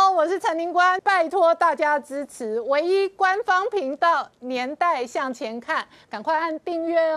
好，我是陈宁官，拜托大家支持唯一官方频道《年代向前看》，赶快按订阅哦。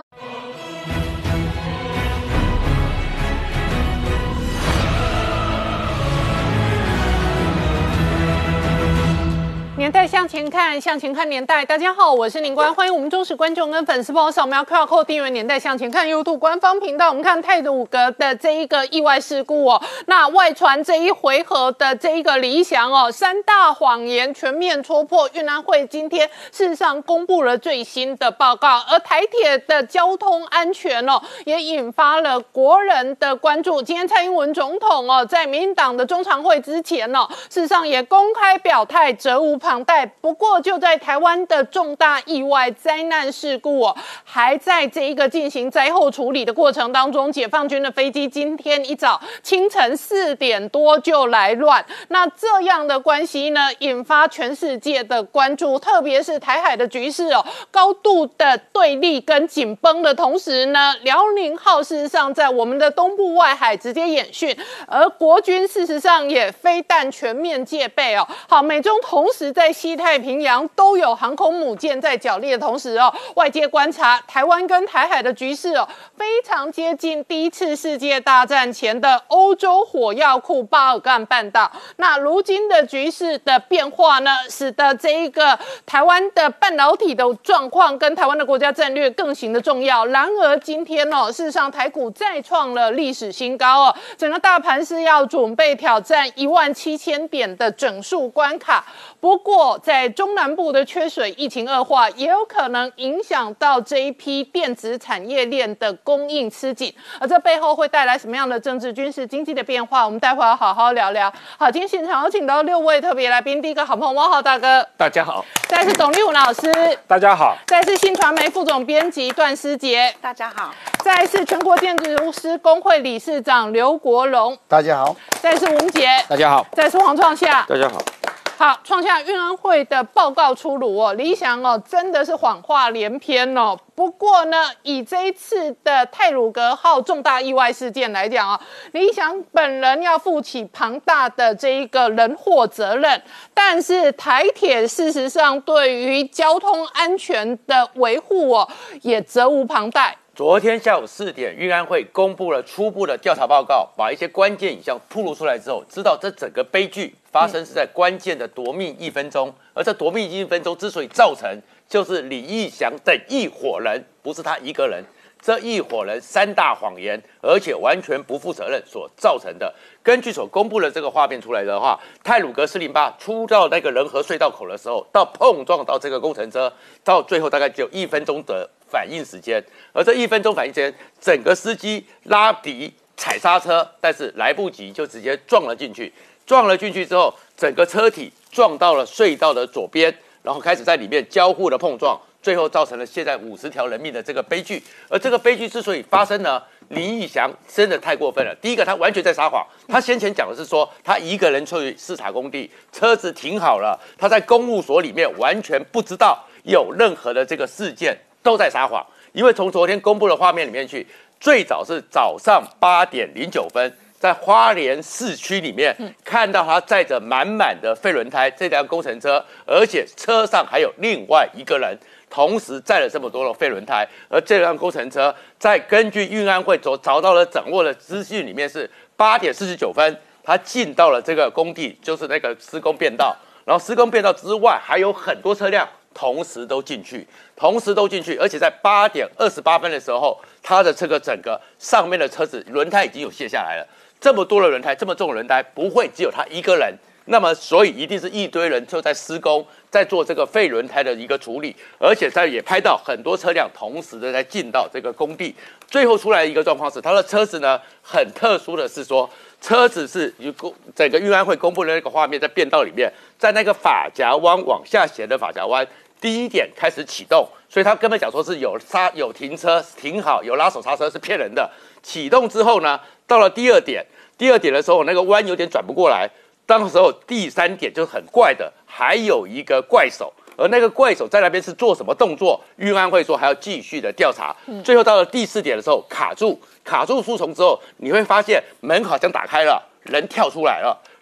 年代向前看，向前看年代。大家好，我是宁官，欢迎我们忠实观众跟粉丝帮我扫描 QR Code 订阅《年代向前看》YouTube 官方频道。我们看太鲁阁的这一个意外事故哦，那外传这一回合的这一个理想哦，三大谎言全面戳破。运安会今天事实上公布了最新的报告，而台铁的交通安全哦，也引发了国人的关注。今天蔡英文总统哦，在民进党的中常会之前哦，事实上也公开表态，责无旁贷。不过就在台湾的重大意外灾难事故哦，还在这一个进行灾后处理的过程当中，解放军的飞机今天一早清晨4点多就来乱。那这样的关系呢，引发全世界的关注，特别是台海的局势哦，高度的对立跟紧绷的同时呢，辽宁号事实上在我们的东部外海直接演训，而国军事实上也飞弹全面戒备哦。好，美中同时在西太平洋都有航空母舰在角力的同时哦，外界观察台湾跟台海的局势哦，非常接近第一次世界大战前的欧洲火药库巴尔干半岛。那如今的局势的变化呢，使得这一个台湾的半导体的状况跟台湾的国家战略更形的重要。然而今天哦，事实上台股再创了历史新高哦，整个大盘是要准备挑战17000点的整数关卡。不过在中南部的缺水、疫情恶化，也有可能影响到这一批电子产业链的供应吃紧，而这背后会带来什么样的政治、军事、经济的变化？我们待会要好好聊聊。好，今天现场有请到6位特别来宾，第一个好朋友汪浩大哥， 大家好； 再来是董立武老师， 大家好； 再来是信传媒副总编辑段思杰， 大家好； 再来是全国建筑师工会理事长刘国荣， 大家好； 再来是吴杰， 大家好； 再来是黄创夏， 大家好。 好，创下运安会的报告出炉哦，理想哦真的是谎话连篇哦。不过呢，以这一次的太鲁阁号重大意外事件来讲哦，理想本人要负起庞大的这一个人祸责任，但是台铁事实上对于交通安全的维护哦，也责无旁贷。 昨天下午4点，运安会公布了初步的调查报告，把一些关键影像曝露出来之后，知道这整个悲剧发生是在关键的夺命1分钟，而这夺命1分钟之所以造成，就是李义祥等一伙人，不是他一个人，这一伙人3大谎言，而且完全不负责任所造成的。根据所公布的这个画面出来的话，太鲁阁408出到那个仁和隧道口的时候，到碰撞到这个工程车，到最后大概只有1分钟的反应时间，而这1分钟反应时间，整个司机拉笛踩刹车，但是来不及，就直接撞了进去。撞了进去之后，整个车体撞到了隧道的左边，然后开始在里面交互的碰撞，最后造成了现在50条人命的这个悲剧。而这个悲剧之所以发生呢，李义祥真的太过分了。第一个，他完全在撒谎。他先前讲的是说，他一个人去视察工地，车子停好了，他在公务所里面完全不知道有任何的这个事件，都在撒谎。因为从昨天公布的画面里面去，最早是早上8点09分。在花莲市区里面看到他载着满满的废轮胎这辆工程车，而且车上还有另外一个人，同时载了这么多的废轮胎。而这辆工程车在根据运安会所找到的掌握的资讯里面是8点49分，他进到了这个工地，就是那个施工便道。然后施工便道之外还有很多车辆同时都进去，而且在8点28分的时候，他的这个整个上面的车子轮胎已经有卸下来了。这么多的轮胎，这么重的轮胎，不会只有他一个人，那么所以一定是一堆人就在施工，在做这个废轮胎的一个处理，而且也拍到很多车辆同时的在进到这个工地。最后出来的一个状况是，他的车子呢很特殊的是说，车子是整个运安会公布的那个画面，在变道里面，在那个法夹弯往下斜的法夹弯第一点开始启动，所以他根本讲说是有停车停好，有拉手刹车是骗人的。启动之后呢，到了第二点的时候，那个弯有点转不过来。当时候第3点就是很怪的，还有一个怪手，而那个怪手在那边是做什么动作？运安会说还要继续的调查。最后到了第4点的时候卡住树丛之后，你会发现门好像打开了，人跳出来了。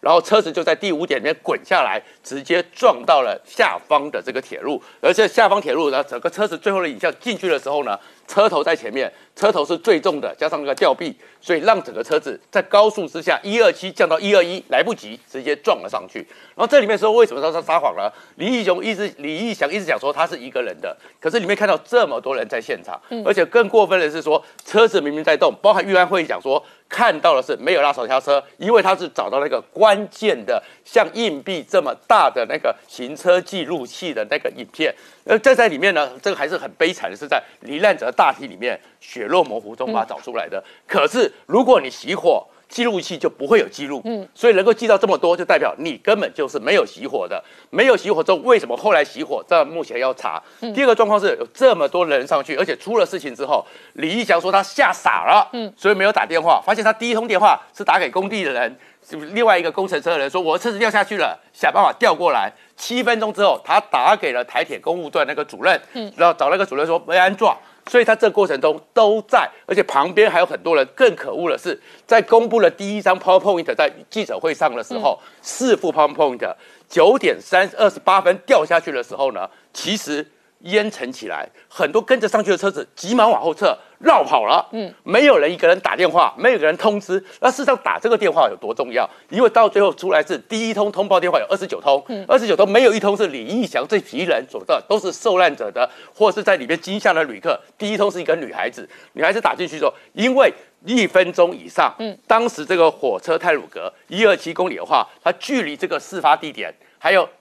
然后车子就在第5点里面滚下来，直接撞到了下方的这个铁路，而且下方铁路呢，整个车子最后的影像进去的时候呢，车头在前面，车头是最重的，加上那个吊臂，所以让整个车子在高速之下127降到121，来不及，直接撞了上去。然后这里面说为什么他撒谎呢？李义祥一直讲说他是一个人的，可是里面看到这么多人在现场，而且更过分的是说车子明明在动，包含玉安会讲说看到的是没有拉手刹车，因为他是找到那个关键的像硬币这么大的那个行车记录器的那个影片。在里面呢，这个还是很悲惨的，是在罹难者的大体里面血肉模糊中把它找出来的。可是如果你熄火，记录器就不会有记录，所以能够记到这么多，就代表你根本就是没有熄火的。没有熄火之后，为什么后来熄火？这目前要查。第二个状况是有这么多人上去，而且出了事情之后，李义祥说他吓傻了，所以没有打电话，发现他第一通电话是打给工地的人。另外一个工程车的人说：“我的车子掉下去了，想办法调过来。”7分钟之后，他打给了台铁公务段那个主任，然后找那个主任说没安装。所以他这个过程中都在，而且旁边还有很多人。更可恶的是，在公布了第一张 PowerPoint 在记者会上的时候，4副 PowerPoint，9点28分掉下去的时候呢，其实烟尘起来，很多跟着上去的车子急忙往后撤，绕跑了。没有人一个人打电话，没有一个人通知。那事实上打这个电话有多重要？因为到最后出来是第一通通报电话有29通，29通没有一通是李义祥这批人所的，都是受难者的，或是在里面惊吓的旅客。第一通是一个女孩子，女孩子打进去说，因为1分钟以上，当时这个火车太鲁阁127公里的话，它距离这个事发地点还有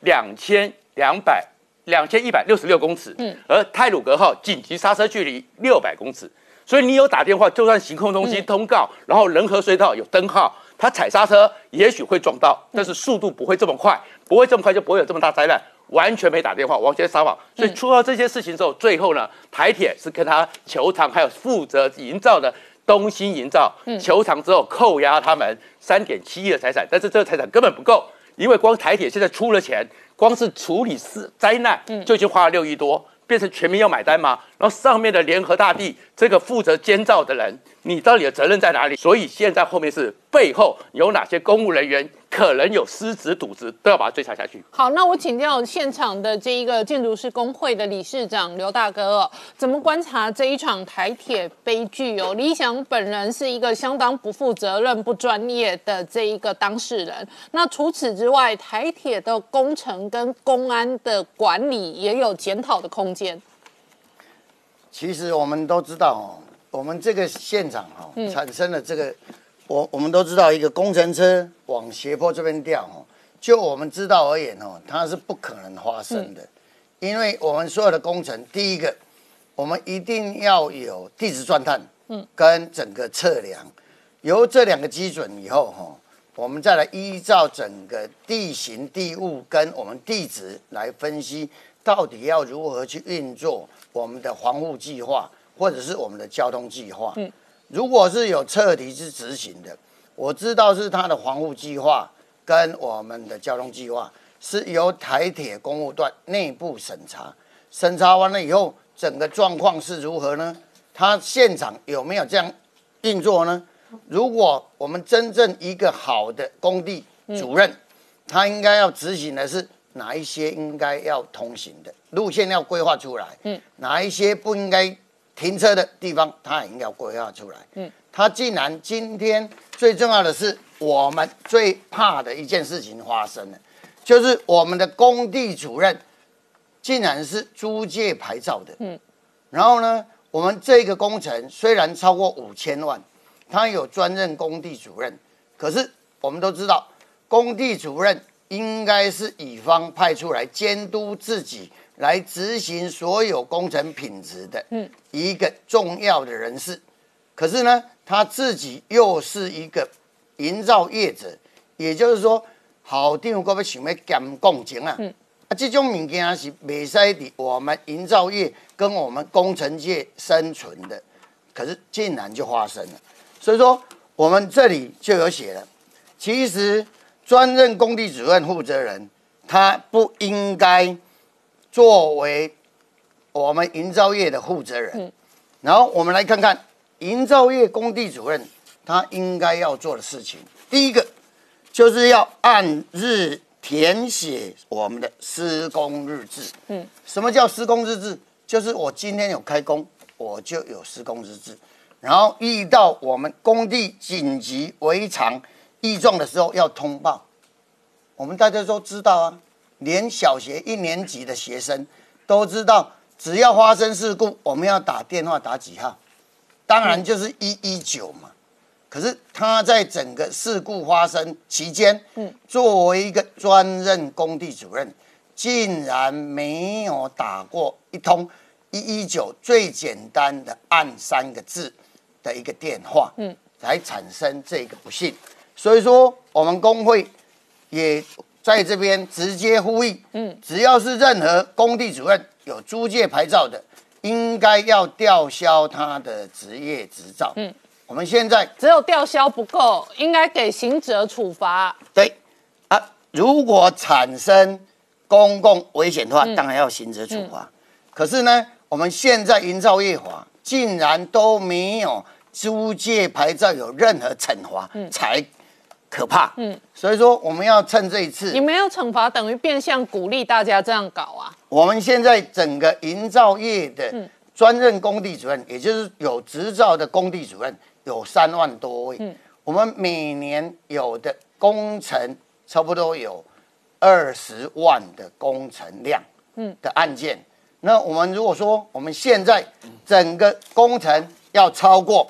2166公尺，而太鲁阁号紧急刹车距离600公尺，所以你有打电话，就算行控中心通告，然后仁和隧道有灯号，他踩刹车也许会撞到，但是速度不会这么快，不会这么快就不会有这么大灾难。完全没打电话，完全撒谎。所以出了这些事情之后，最后呢，台铁是跟他求偿，还有负责营造的东兴营造求偿之后，扣押他们3.7亿的财产，但是这个财产根本不够，因为光台铁现在出了钱，光是处理灾难就已经花了6亿多，变成全民要买单吗？然后上面的联合大地这个负责监造的人，你到底的责任在哪里？所以现在后面是背后有哪些公务人员可能有失职渎职，都要把它追查下去。 好，那我请教现场的这一个建筑师工会的理事长刘大哥哦，怎么观察这一场台铁悲剧哦？李义祥本人是一个相当不负责任、不专业的这一个当事人。那除此之外，台铁的工程跟公安的管理也有检讨的空间。 其实我们都知道哦，我们这个现场产生了这个。我们都知道，一个工程车往斜坡这边掉，就我们知道而言，它是不可能发生的，因为我们所有的工程，第一个，我们一定要有地质钻探，跟整个测量，由这2个基准以后，我们再来依照整个地形、地物跟我们地质来分析，到底要如何去运作我们的防护计划，或者是我们的交通计划。如果是有测题是执行的，我知道是它的防护计划跟我们的交通计划是由台铁公务段内部审查，审查完了以后，整个状况是如何呢？它现场有没有这样运作呢？如果我们真正一个好的工地主任，他应该要执行的是哪一些应该要通行的路线要规划出来，哪一些不应该停车的地方，他也应该要规划出来。他竟然今天最重要的是，我们最怕的一件事情发生了，就是我们的工地主任竟然是租借牌照的。然后呢，我们这个工程虽然超过5000万，他有专任工地主任，可是我们都知道，工地主任应该是乙方派出来监督自己，来执行所有工程品质的一个重要的人士。可是呢，他自己又是一个营造业者，也就是说，校长搁要想要兼工程啊，这种物件是袂使伫我们营造业跟我们工程界生存的，可是竟然就发生了。所以说，我们这里就有写了，其实专任工地主任负责人，他不应该作为我们营造业的负责人。然后我们来看看营造业工地主任他应该要做的事情。第一个， 就是要按日填写我们的施工日志。什么叫施工日志？就是我今天有开工，我就有施工日志。然后遇到我们工地紧急违常异状的时候要通报。我们大家都知道啊，连小学1年级的学生都知道，只要发生事故，我们要打电话打几号？当然就是119嘛。可是他在整个事故发生期间，作为一个专任工地主任，竟然没有打过一通119最简单的按3个字的一个电话，才产生这个不幸。所以说，我们工会也在这边直接呼吁，只要是任何工地主任有租借牌照的，应该要吊销他的职业执照。我们现在只有吊销不够，应该给刑责处罚。 对啊，如果产生公共危险的话，当然要刑责处罚。可是呢，我们现在营造业法竟然都没有租借牌照有任何惩罚，才可怕。所以说我们要趁这一次， 你没有惩罚，等于变相鼓励大家这样搞啊。 我们现在整个营造业的专任工地主任，也就是有执照的工地主任，有3万多位。我们每年有的工程差不多有20万的工程量的案件。那我们如果说我们现在整个工程要超过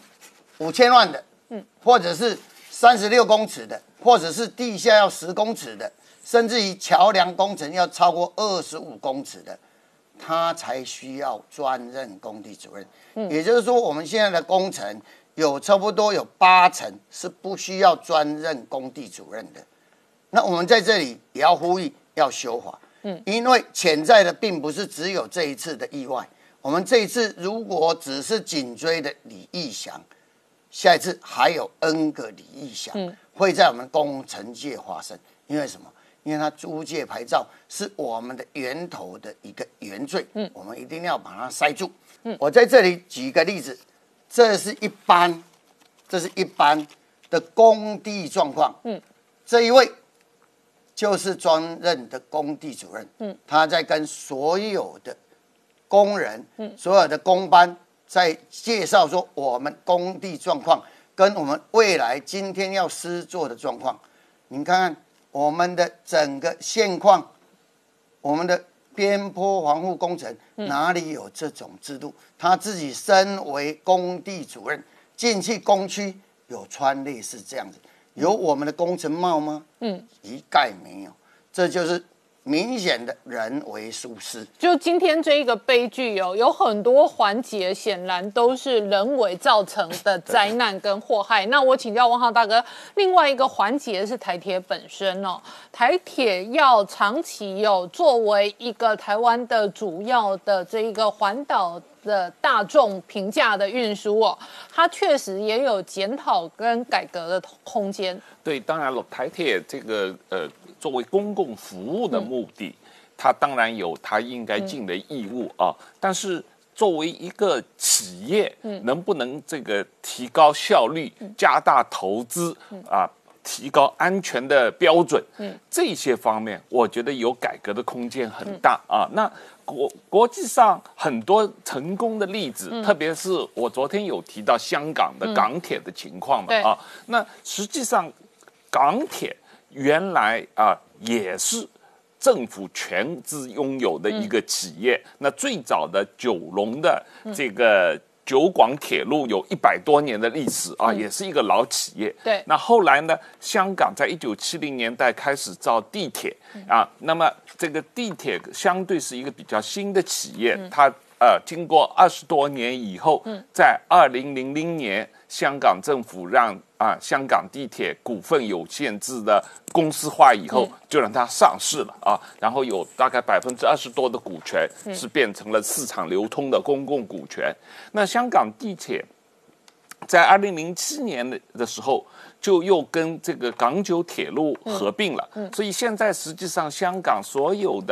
5000万的，或者是36公尺的，或者是地下要10公尺的，甚至于桥梁工程要超过25公尺的，他才需要专任工地主任。也就是说，我们现在的工程有差不多有80%是不需要专任工地主任的。那我们在这里也要呼吁要修法，因为潜在的并不是只有这一次的意外。我们这一次如果只是颈椎的李义祥，下一次还有 N 个李义祥会在我们工程界发生。因为什么？因为他租借牌照是我们的源头的一个原罪，我们一定要把它塞住。我在这里举一个例子，这是一般的工地状况。这一位就是专任的工地主任，他在跟所有的工人、所有的工班在介绍说我们工地状况跟我们未来今天要施作的状况。您看看我们的整个现况，我们的边坡防护工程哪里有这种制度？他自己身为工地主任进去工区有穿类似这样子，有我们的工程帽吗？一概没有，这就是明显的人为疏失。 就今天这一个悲剧有很多环节显然都是人为造成的灾难跟祸害。那我请教汪浩大哥，另外一个环节是台铁本身哦，台铁要长期作为一个台湾的主要的这一个环岛的大众平价的运输它确实也有检讨跟改革的空间。 对，当然了，台铁这个作为公共服务的目的，它当然有它应该尽的义务啊。但是作为一个企业，能不能这个提高效率、加大投资提高安全的标准，这些方面，我觉得有改革的空间很大啊。那国际上很多成功的例子，特别是我昨天有提到香港的港铁的情况嘛那实际上港铁原来也是政府全资拥有的一个企业。那最早的九龙的这个九广铁路有100多年的历史也是一个老企业。 对。 那后来呢，香港在1970年代开始造地铁那么这个地铁相对是一个比较新的企业，它经过20多年以后，在2000年，香港政府让香港地铁股份有限制的公司化以后，就让它上市了然后有大概20%多的股权是变成了市场流通的公共股权。那香港地铁在2007年的时候，就又跟这个港九铁路合并了，所以现在实际上香港所有的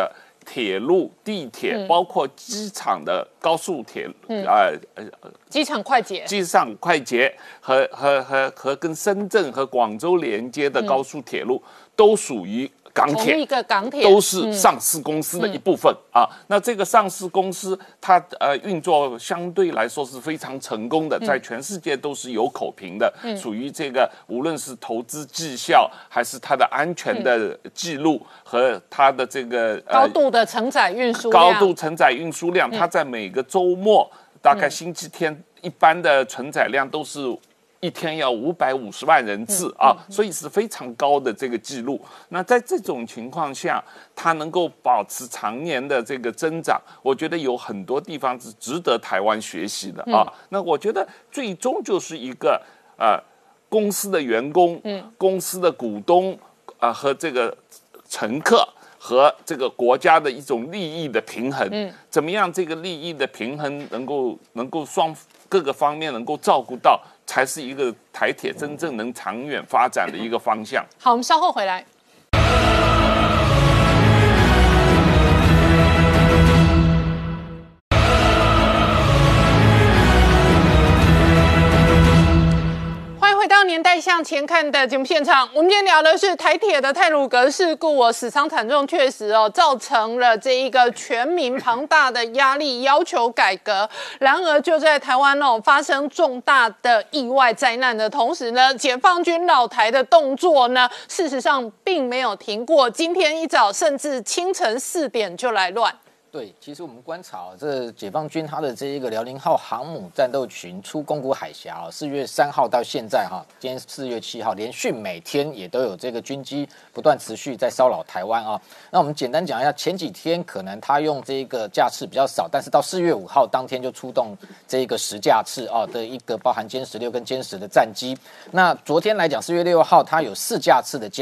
铁路、地铁，包括机场的高速铁路， 机场快捷， 机场快捷和跟深圳和广州连接的高速铁路，都属于港铁， 同一个港铁都是上市公司的一部分啊。那这个上市公司它运作相对来说是非常成功的，在全世界都是有口评的，属于这个无论是投资绩效还是它的安全的记录和它的这个高度的承载运输量，它在每个周末大概星期天一般的承载量都是一天要550万人次啊，所以是非常高的这个记录。那在这种情况下，它能够保持常年的这个增长，我觉得有很多地方是值得台湾学习的啊。那我觉得最终就是一个公司的员工、公司的股东和这个乘客和这个国家的一种利益的平衡。怎么样这个利益的平衡能够各个方面能够照顾到，才是一个台铁真正能长远发展的一个方向。 好，我们稍后回来。回到年代向前看的节目现场，我们今天聊的是台铁的太鲁阁事故死伤惨重，确实造成了这一个全民庞大的压力，要求改革。然而就在台湾发生重大的意外灾难的同时呢，解放军扰台的动作呢，事实上并没有停过。今天一早甚至清晨4点就来乱。 对，其实我们观察这解放军它的这一个辽宁号航母战斗群出宫古海峡4月3号到现在今天4月7号，连续每天也都有这个军机不断持续在骚扰台湾啊。那我们简单讲一下，前几天可能他用这个架次比较少，但是到4月5号当天就出动这个10架次的一个包含歼16跟歼10的战机。那昨天来讲4月6号，它有4架次的歼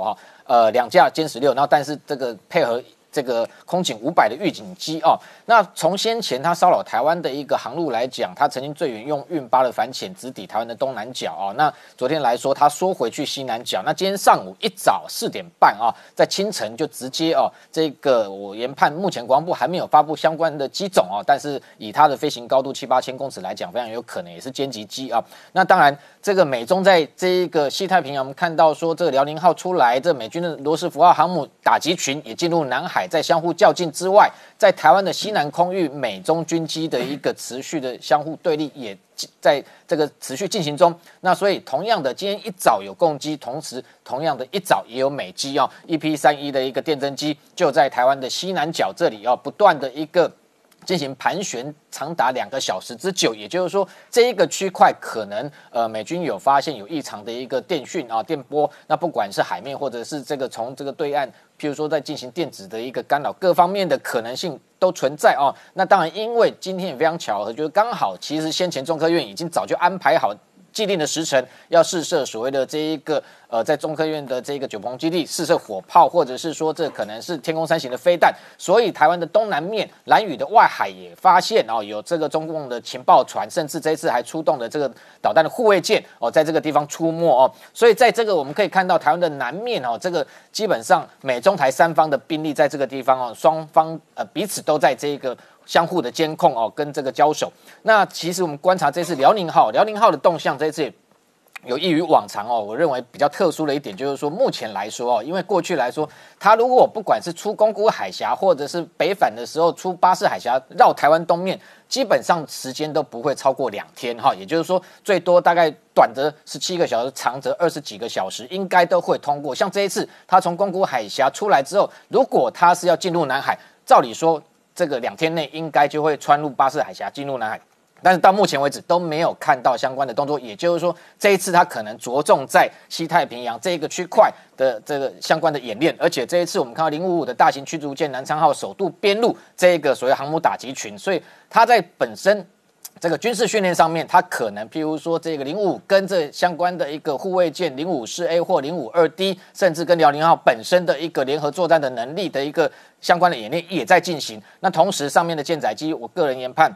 162架歼16，然后但是这个配合这个空警500的预警机那从先前他骚扰台湾的一个航路来讲，他曾经最远用运8的反潜直抵台湾的东南角那昨天来说，他缩回去西南角。那今天上午一早4点半在清晨就直接这个我研判，目前国防部还没有发布相关的机种但是以它的飞行高度7-8千公尺来讲，非常有可能也是歼击机那当然，这个美中在这一个西太平洋，我们看到说这个辽宁号出来，这美军的罗斯福号航母打击群也进入南海，在相互较劲之外，在台湾的西南空域，美中军机的一个持续的相互对立也在这个持续进行中。那所以同样的，今天一早有共机，同时同样的一早也有美机EP-31的一个电侦机就在台湾的西南角这里不断的一个进行盘旋长达2个小时之久，也就是说，这一个区块可能美军有发现有异常的一个电讯电波，那不管是海面或者是这个从这个对岸，譬如说在进行电子的一个干扰，各方面的可能性都存在那当然，因为今天也非常巧合，就是刚好其实先前中科院已经早就安排好既定的时程，要试射所谓的这一个在中科院的这个九鹏基地试射火炮，或者是说这可能是天空3型的飞弹。所以台湾的东南面兰屿的外海也发现有这个中共的情报船，甚至这一次还出动了这个导弹的护卫舰在这个地方出没所以在这个我们可以看到台湾的南面这个基本上美中台3方的兵力在这个地方双方彼此都在这个相互的监控跟这个交手。那其实我们观察这次辽宁号的动向，这次有异于往常我认为比较特殊的一点就是说，目前来说因为过去来说，它如果不管是出宫古海峡，或者是北返的时候出巴士海峡绕台湾东面，基本上时间都不会超过2天也就是说最多大概短则17个小时，长则20几个小时，应该都会通过。像这一次它从宫古海峡出来之后，如果它是要进入南海，照理说这个2天内应该就会穿入巴士海峡进入南海，但是到目前为止都没有看到相关的动作，也就是说这一次它可能着重在西太平洋这一个区块的这个相关的演练。而且这一次我们看到055的大型驱逐舰南昌号首度编入这一个所谓航母打击群，所以它在本身这个军事训练上面，它可能譬如说这个055跟这相关的一个护卫舰054A 或052D， 甚至跟辽宁号本身的一个联合作战的能力的一个相关的演练也在进行。那同时上面的舰载机，我个人研判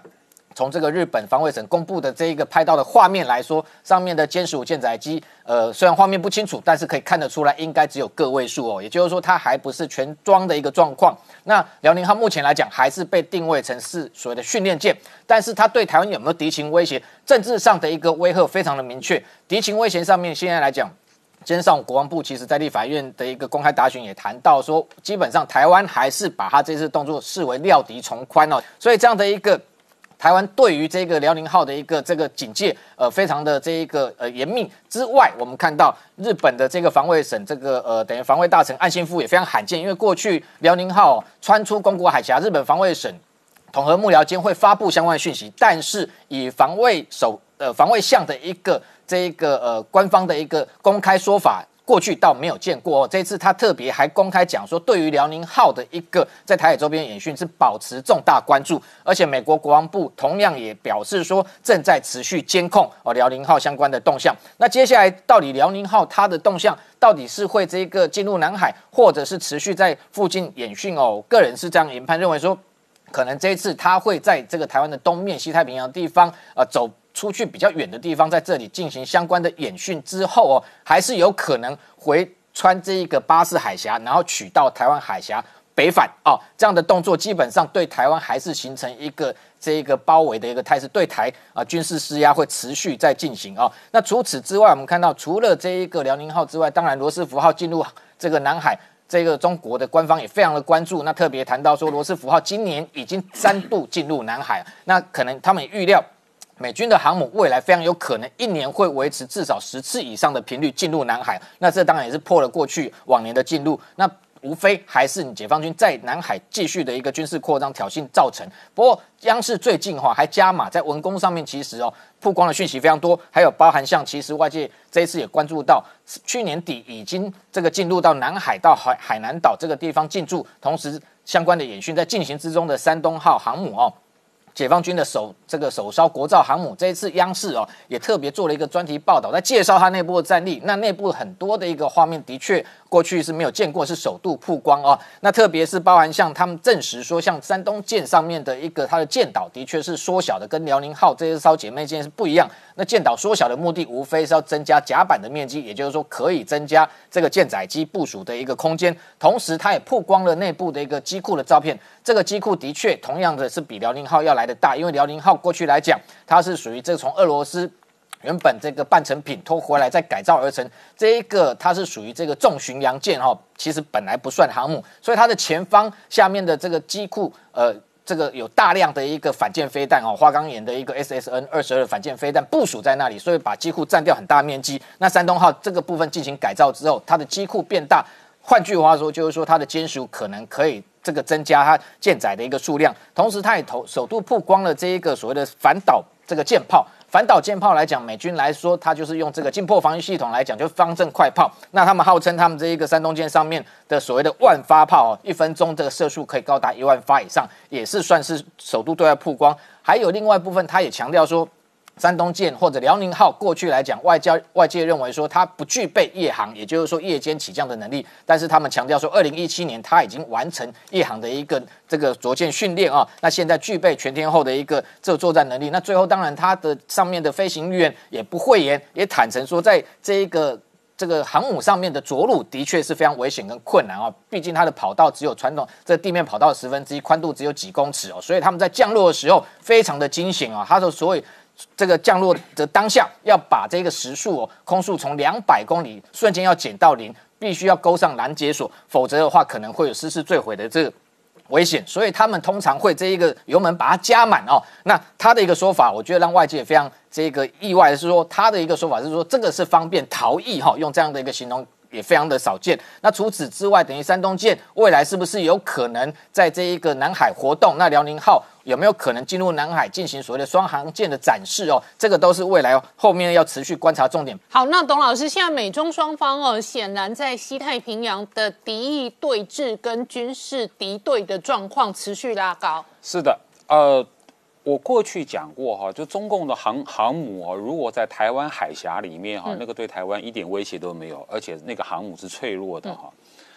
从这个日本防卫省公布的这一个拍到的画面来说，上面的歼15舰载机，虽然画面不清楚，但是可以看得出来，应该只有个位数哦，也就是说它还不是全装的一个状况。那辽宁号目前来讲还是被定位成是所谓的训练舰，但是它对台湾有没有敌情威胁？政治上的一个威吓非常的明确。敌情威胁上面，现在来讲，今天上午国防部其实在立法院的一个公开答询也谈到说，基本上台湾还是把它这次动作视为料敌从宽哦，所以这样的一个。台湾对于这个辽宁号的一个这个警戒，非常的这一个严密之外，我们看到日本的这个防卫省这个等于防卫大臣岸信夫也非常罕见，因为过去辽宁号穿出宫古海峡，日本防卫省统合幕僚监会发布相关的讯息，但是以防卫相的一个官方的一个公开说法。过去倒没有见过哦，这次他特别还公开讲说，对于辽宁号的一个在台海周边演训是保持重大关注，而且美国国防部同样也表示说，正在持续监控辽宁号相关的动向。那接下来到底辽宁号它的动向到底是会这个进入南海，或者是持续在附近演训哦？我个人是这样研判，认为说，可能这一次它会在这个台湾的东面西太平洋地方走。出去比较远的地方，在这里进行相关的演训之后哦，还是有可能回穿这一个巴士海峡，然后取到台湾海峡北返哦。这样的动作基本上对台湾还是形成一个包围的一个态势，对台军事施压会持续在进行哦。那除此之外，我们看到除了这一个辽宁号之外，当然罗斯福号进入这个南海。这个中国的官方也非常的关注，那特别谈到说，罗斯福号今年已经3度进入南海，那可能他们也预料。美军的航母未来非常有可能1年会维持至少10次以上的频率进入南海，那这当然也是破了过去往年的进入，那无非还是你解放军在南海继续的一个军事扩张挑衅造成。不过央视最近还加码在文攻上面，其实曝光的讯息非常多，还有包含像其实外界这一次也关注到，去年底已经这个进入到南海到海南岛这个地方进驻，同时相关的演训在进行之中的山东号航母解放军的首艘国造航母，这一次央视也特别做了一个专题报道，在介绍它内部的战力。那内部很多的一个画面，的确过去是没有见过，是首度曝光哦。那特别是包含像他们证实说，像山东舰上面的一个它的舰岛，的确是缩小的，跟辽宁号这一艘姐妹舰是不一样。那舰岛缩小的目的，无非是要增加甲板的面积，也就是说可以增加这个舰载机部署的一个空间。同时，它也曝光了内部的一个机库的照片。这个机库的确同样的是比辽宁号要来的大，因为辽宁号过去来讲，它是属于这个从俄罗斯原本这个半成品拖回来再改造而成，这一个它是属于这个重巡洋舰其实本来不算航母，所以它的前方下面的这个机库这个有大量的一个反舰飞弹花岗岩的一个 SSN-22反舰飞弹部署在那里，所以把机库占掉很大面积。那山东号这个部分进行改造之后，它的机库变大，换句话说就是说它的歼15可能可以这个增加它舰载的一个数量，同时它也首度曝光了这一个所谓的反导这个舰炮。反导舰炮来讲，美军来说，它就是用这个近迫防御系统来讲，就是方阵快炮。那他们号称他们这一个山东舰上面的所谓的万发炮1分钟的射速可以高达1万发以上，也是算是首度对外曝光。还有另外一部分，他也强调说，山东舰或者辽宁号过去来讲，外界认为说它不具备夜航，也就是说夜间起降的能力。但是他们强调说，2017年它已经完成夜航的一个这个着舰训练那现在具备全天候的一个这个作战能力。那最后当然它的上面的飞行员也不讳言，也坦诚说，在这个航母上面的着陆的确是非常危险跟困难毕竟它的跑道只有传统这地面跑道的1/10，宽度只有几公尺所以他们在降落的时候非常的惊险它的所谓这个降落的当下，要把这个时速空速从200公里瞬间要减到0，必须要勾上拦截索，否则的话可能会有失事坠毁的这个危险。所以他们通常会这一个油门把它加满那他的一个说法，我觉得让外界非常这个意外的是说，他的一个说法是说，这个是方便逃逸用这样的一个形容。也非常的少见。那除此之外，等于山东舰未来是不是有可能在这一个南海活动？那辽宁号有没有可能进入南海进行所谓的双航舰的展示这个都是未来后面要持续观察重点。 好，那董老师，现在美中双方显然在西太平洋的敌意对峙跟军事敌对的状况持续拉高。 是的，我过去讲过就中共的航母如果在台湾海峡里面那个对台湾一点威胁都没有，而且那个航母是脆弱的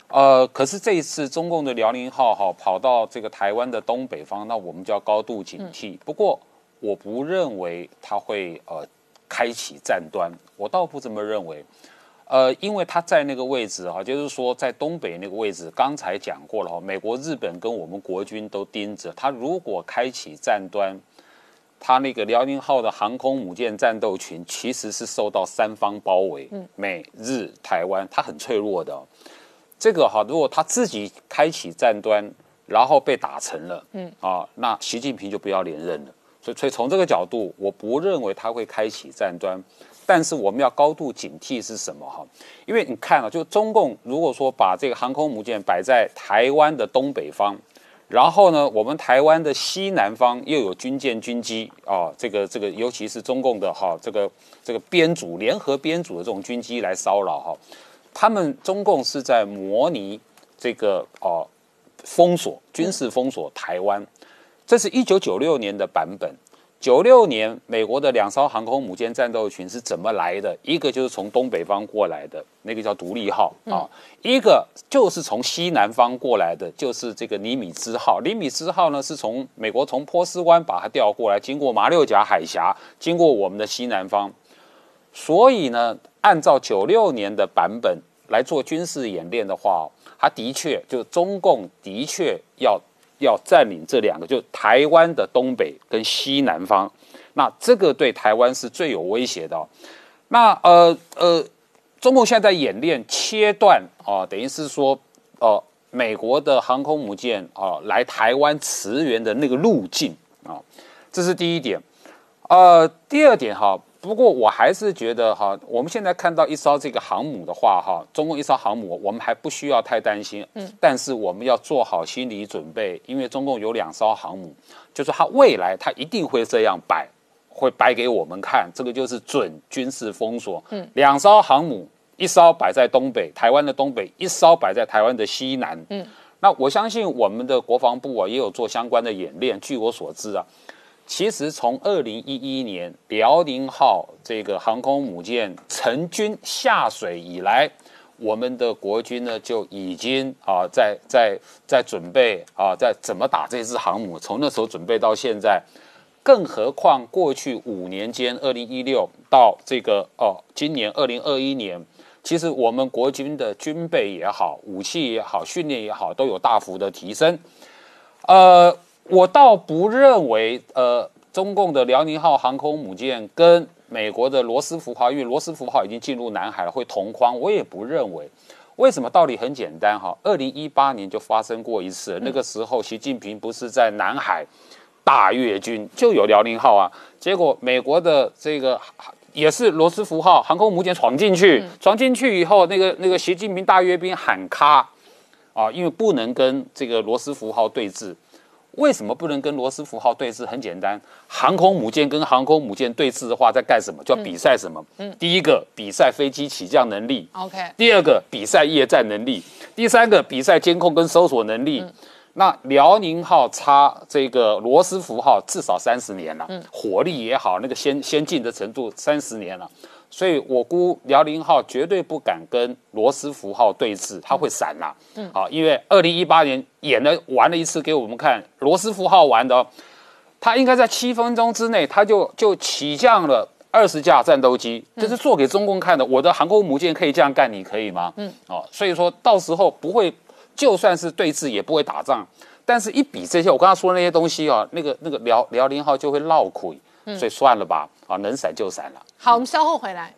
可是这一次中共的辽宁号跑到这个台湾的东北方，那我们就要高度警惕。不过我不认为它会开启战端，我倒不这么认为。因为它在那个位置就是说在东北那个位置，刚才讲过了美国、日本跟我们国军都盯着它，如果开启战端，它那个辽宁号的航空母舰战斗群其实是受到三方包围，美、日、台湾，它很脆弱的。这个如果他自己开启战端，然后被打沉了，那习近平就不要连任了。所以从这个角度，我不认为他会开启战端。但是我们要高度警惕是什么因为你看就中共如果说把这个航空母舰摆在台湾的东北方，然后呢，我们台湾的西南方又有军舰、军机这个，尤其是中共的这个编组联合编组的这种军机来骚扰他们中共是在模拟这个封锁军事封锁台湾，这是1996年的版本。96年美国的2艘航空母舰战斗群是怎么来的？一个就是从东北方过来的，那个叫独立号一个就是从西南方过来的，就是这个尼米兹号。尼米兹号呢是从美国从波斯湾把它调过来，经过马六甲海峡，经过我们的西南方。所以呢，按照96年的版本来做军事演练的话，它的确就中共的确要占领这两个，就台湾的东北跟西南方，那这个对台湾是最有威胁的那中共现在演练切断等于是说美国的航空母舰来台湾驰援的那个路径这是第一点。第二点不过我还是觉得我们现在看到一艘这个航母的话中共一艘航母，我们还不需要太担心。但是我们要做好心理准备，因为中共有2艘航母，就是它未来它一定会这样摆，会摆给我们看，这个就是准军事封锁。2艘航母，一艘摆在东北，台湾的东北，一艘摆在台湾的西南。那我相信我们的国防部也有做相关的演练。据我所知其实从2011年辽宁号这个航空母舰成军下水以来，我们的国军呢就已经在准备在怎么打这支航母，从那时候准备到现在。更何况过去5年间，2016到这个今年2021年，其实我们国军的军备也好，武器也好，训练也好，都有大幅的提升。我倒不认为中共的辽宁号航空母舰跟美国的罗斯福号，因为罗斯福号已经进入南海了，会同框，我也不认为。为什么？道理很简单2018年就发生过一次，那个时候习近平不是在南海大阅军，就有辽宁号结果美国的这个也是罗斯福号航空母舰闯进去以后，那个习近平大阅兵喊卡因为不能跟这个罗斯福号对峙。为什么不能跟罗斯福号对峙？很简单，航空母舰跟航空母舰对峙的话，在干什么？就要比赛什么？第一个比赛飞机起降能力 ，OK。 第二个比赛夜战能力，第三个比赛监控跟搜索能力。那辽宁号差这个罗斯福号至少30年了，火力也好，那个先进的程度30年了。所以我估辽宁号绝对不敢跟罗斯福号对峙，它会闪啦。因为2018年玩了一次给我们看，罗斯福号玩的它应该在7分钟之内，它就起降了20架战斗机，这是做给中共看的。我的航空母舰可以这样干，你可以吗？所以说到时候不会，就算是对峙也不会打仗。但是一比这些，我刚刚说的那些东西那个辽宁号就会落亏。所以算了吧，能闪就闪了。 好，我们稍后回来。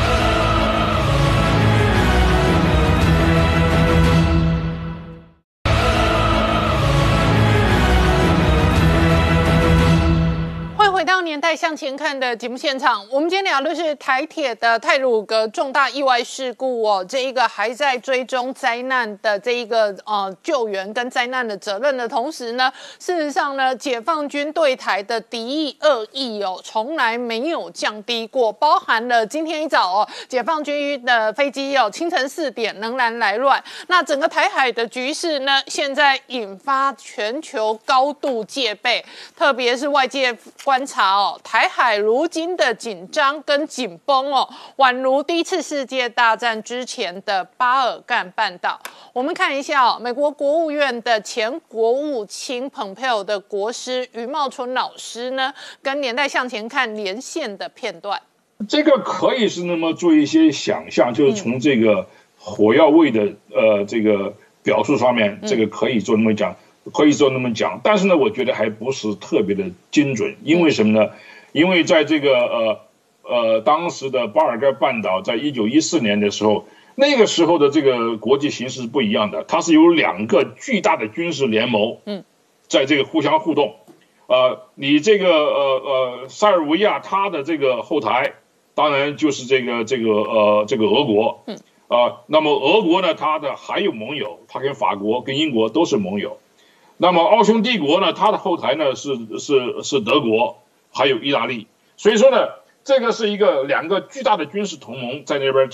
欢迎回到《年代向前看》的节目现场，我们今天聊的是台铁的太鲁阁重大意外事故这一个还在追踪灾难的这一个救援跟灾难的责任的同时呢，事实上呢，解放军对台的敌意恶意从来没有降低过，包含了今天一早解放军的飞机清晨4点仍然来乱，那整个台海的局势呢，现在引发全球高度戒备，特别是外界观察台海如今的紧张跟紧绷哦，宛如第一次世界大战之前的巴尔干半岛。我们看一下哦，美国国务院的前国务卿蓬佩奥的国师余茂春老师呢，跟年代向前看连线的片段。 这个可以是那么做一些想象，就是从这个火药味的这个表述上面，这个可以做那么讲。可以说那么讲，但是呢，我觉得还不是特别的精准，因为什么呢？因为在这个当时的巴尔干半岛，在1914年的时候，那个时候的这个国际形势是不一样的，它是有2个巨大的军事联盟，在这个互相互动，你这个塞尔维亚它的这个后台，当然就是这个俄国，那么俄国呢，它的还有盟友，它跟法国、跟英国都是盟友。那么奥匈帝国呢，它的后台呢是德国，还有意大利。所以说呢，这个是2个巨大的军事同盟在那边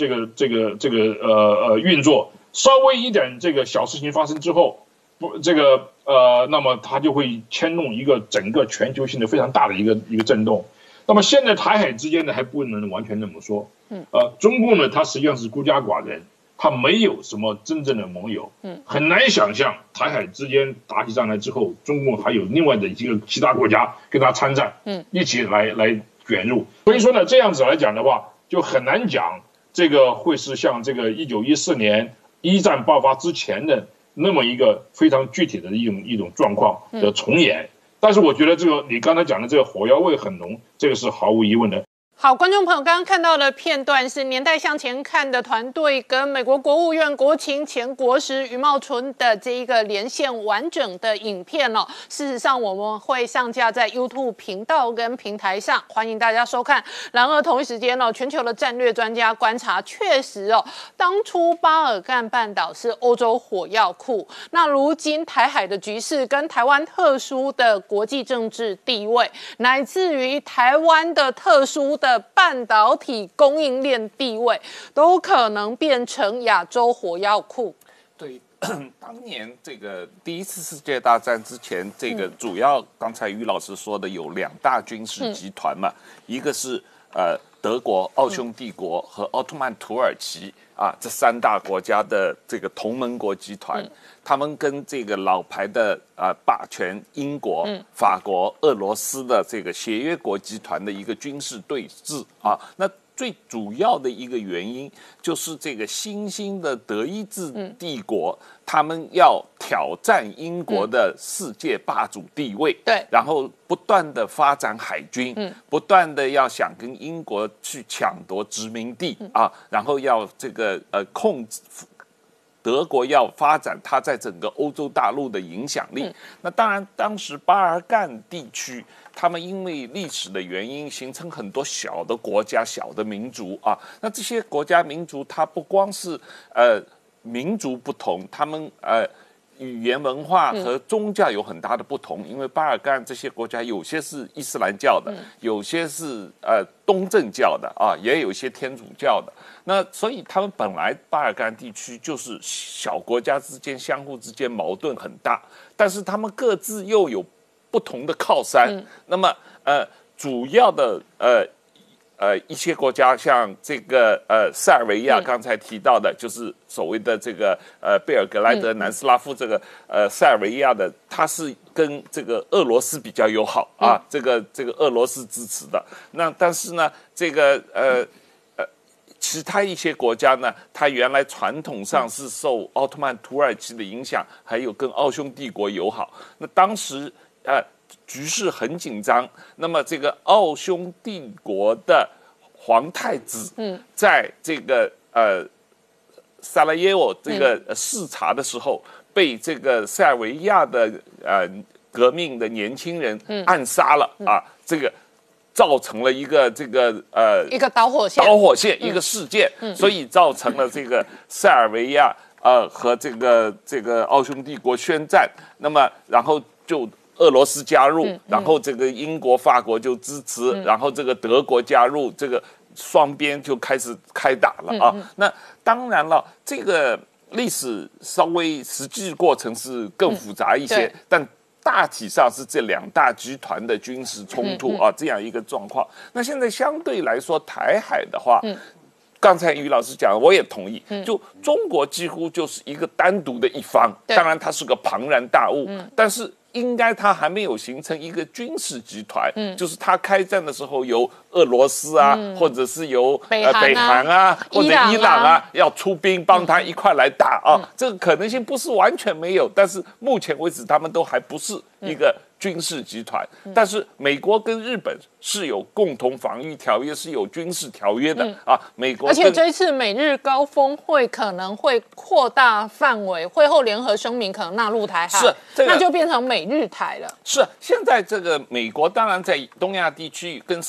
运作。稍微一点这个小事情发生之后，那么它就会牵动一个整个全球性的非常大的一个震动。那么现在台海之间呢，还不能完全这么说。中共呢，它实际上是孤家寡人。他没有什么真正的盟友，很难想象台海之间打起仗来之后，中共还有另外的其他国家跟他参战，一起来卷入。所以说呢，这样子来讲的话，就很难讲这个会是像这个1914年一战爆发之前的那么一个非常具体的一种状况的重演。但是我觉得这个你刚才讲的这个火药味很浓，这个是毫无疑问的。 好，观众朋友，刚刚看到的片段是年代向前看的团队跟美国国务院国情前国师余茂春的这一个连线完整的影片哦。事实上，我们会上架在 YouTube 频道跟平台上，欢迎大家收看。然而，同一时间哦，全球的战略专家观察，确实哦，当初巴尔干半岛是欧洲火药库，那如今台海的局势跟台湾特殊的国际政治地位，乃至于台湾的特殊的半导体供应链地位，都可能变成亚洲火药库。 对，当年这个第1次世界大战之前，这个主要刚才于老师说的有2大军事集团嘛，一个是德国、奥匈帝国和奥特曼土耳其这3大国家的这个同盟国集团。他们跟这个老牌的霸权英国、法国、俄罗斯的这个协约国集团的一个军事对峙那最主要的一个原因就是这个新兴的德意志帝国，他们要挑战英国的世界霸主地位， 对， 然后不断的发展海军，不断的要想跟英国去抢夺殖民地然后要这个控制。德国要发展它在整个欧洲大陆的影响力。那当然，当时巴尔干地区，他们因为历史的原因，形成很多小的国家、小的民族那这些国家民族，它不光是民族不同，他们语言文化和宗教有很大的不同，因为巴尔干这些国家有些是伊斯兰教的，有些是东正教的也有一些天主教的。那所以他们本来巴尔干地区就是小国家之间相互之间矛盾很大，但是他们各自又有不同的靠山。那么主要的一些国家像这个塞尔维亚刚才提到的，就是所谓的这个贝尔格莱德、南斯拉夫这个塞尔维亚的，它是跟这个俄罗斯比较友好这个俄罗斯支持的。那但是呢，这个其他一些国家呢，它原来传统上是受奥特曼土耳其的影响，还有跟奥匈帝国友好。那当时局势很紧张，那么这个奥匈帝国的皇太子，在这个萨拉耶沃这个视察的时候，被这个塞尔维亚的革命的年轻人暗杀了这个造成了一个一个导火线一个事件，所以造成了这个塞尔维亚和这个奥匈帝国宣战，那么然后就俄罗斯加入，然后这个英国、法国就支持，然后这个德国加入，这个双边就开始开打了那当然了，这个历史稍微实际过程是更复杂一些，但大体上是这两大集团的军事冲突啊，这样一个状况。那现在相对来说，台海的话，刚才于老师讲，我也同意，就中国几乎就是一个单独的一方，当然它是个庞然大物，但是应该它还没有形成一个军事集团，就是它开战的时候由俄罗斯啊，或者是由北韩啊，或者伊朗啊要出兵帮他一块来打啊，这个可能性不是完全没有，但是目前为止他们都还不是一个军事集团。但是美国跟日本是有共同防御条约，是有军事条约的啊。美国而且这一次美日高峰会可能会扩大范围，会后联合声明可能纳入台海， 是那就变成美日台了。 是现在这个美国当然在东亚地区跟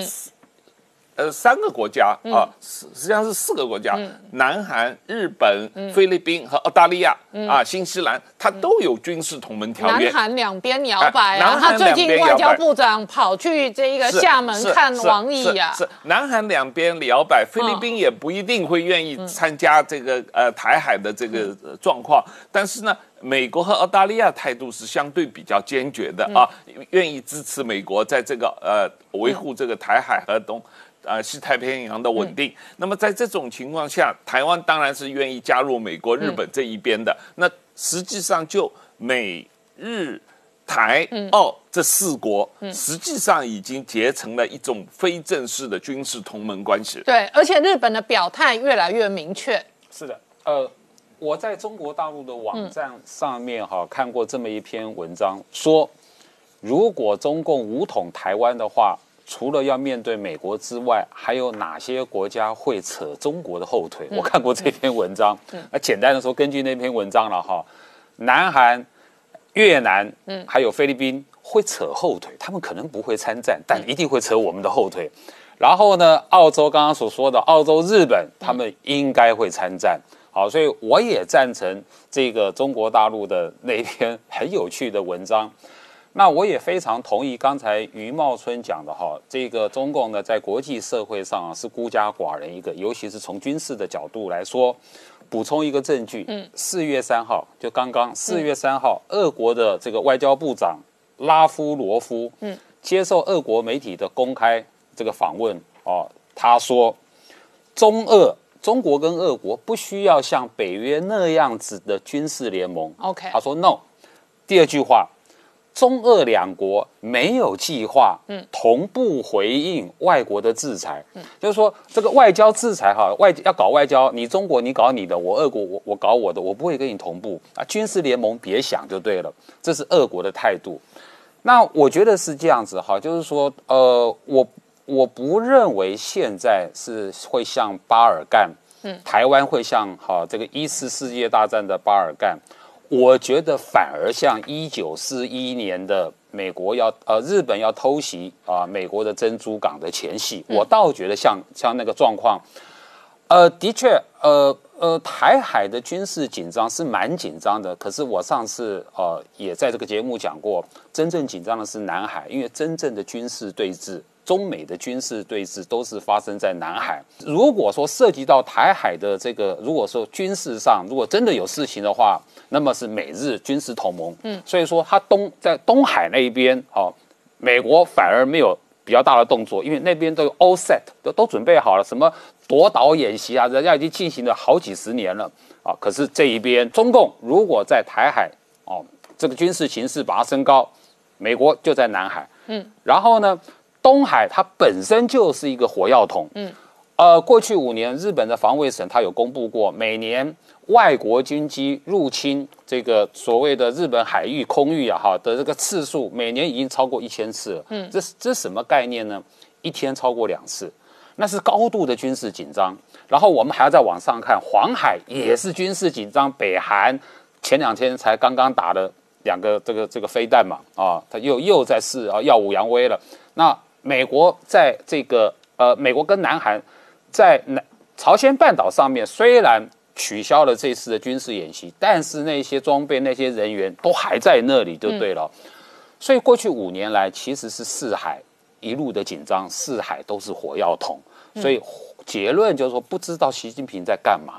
3个国家啊，实际上是4个国家，南韩、日本、菲律宾和澳大利亚啊，新西兰，它都有军事同盟条约。 南韩两边摇摆啊，他最近外交部长跑去这一个厦门看王毅啊， 是南韩两边摇摆，菲律宾也不一定会愿意参加这个台海的这个状况，但是呢，美国和澳大利亚态度是相对比较坚决的啊，愿意支持美国在这个维护这个台海和西太平洋的稳定。那么在这种情况下，台湾当然是愿意加入美国、日本这一边的。那实际上就美日台澳这4国，实际上已经结成了一种非正式的军事同盟关系。 对，而且日本的表态越来越明确。 是的，我在中国大陆的网站上面看过这么一篇文章，说如果中共武统台湾的话，除了要面对美国之外，还有哪些国家会扯中国的后腿？我看过这篇文章，简单的说，根据那篇文章了南韩、越南，还有菲律宾会扯后腿，他们可能不会参战，但一定会扯我们的后腿。然后呢，澳洲刚刚所说的澳洲、日本，他们应该会参战。好，所以我也赞成这个中国大陆的那篇很有趣的文章。那我也非常同意刚才余茂春讲的这个中共呢，在国际社会上是孤家寡人一个，尤其是从军事的角度来说。补充一个证据，4月3号，就刚刚4月3号，俄国的这个外交部长拉夫罗夫，接受俄国媒体的公开这个访问他说，中国跟俄国不需要像北约那样子的军事联盟。 OK， 他说 no。第二句话，中俄两国没有计划同步回应外国的制裁，就是说这个外交制裁要搞外交，你中国你搞你的，我俄国我搞我的，我不会跟你同步啊，军事联盟别想就对了，这是俄国的态度。那我觉得是这样子就是说我不认为现在是会像巴尔干，台湾会像这个1次世界大战的巴尔干。我觉得反而像1941年的美国日本要偷袭美国的珍珠港的前夕，我倒觉得像那个状况。的确，台海的军事紧张是蛮紧张的。可是我上次也在这个节目讲过，真正紧张的是南海，因为真正的军事对峙。中美的军事对峙都是发生在南海。如果说涉及到台海的这个，如果说军事上如果真的有事情的话，那么是美日军事同盟。所以说它在东海那一边美国反而没有比较大的动作，因为那边都有 all set 都准备好了，什么夺岛演习啊，人家已经进行了好几十年了可是这一边中共如果在台海这个军事情势把它升高，美国就在南海。然后呢？东海它本身就是一个火药桶，过去5年，日本的防卫省它有公布过，每年外国军机入侵这个所谓的日本海域、空域的这个次数，每年已经超过1000次了。这是什么概念呢？一天超过2次，那是高度的军事紧张。然后我们还要再往上看，黄海也是军事紧张，北韩前2天才刚刚打了2个这个飞弹嘛，它又在试耀武扬威了。那美国在这个美国跟南韩在朝鲜半岛上面虽然取消了这次的军事演习，但是那些装备、那些人员都还在那里，就对了。所以过去5年来，其实是4海一路的紧张，4海都是火药桶。所以结论就是说，不知道习近平在干嘛。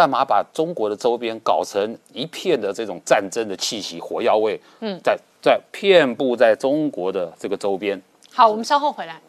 干嘛把中国的周边搞成一片的这种战争的气息、火药味？在遍布在中国的这个周边。 好，我们稍后回来。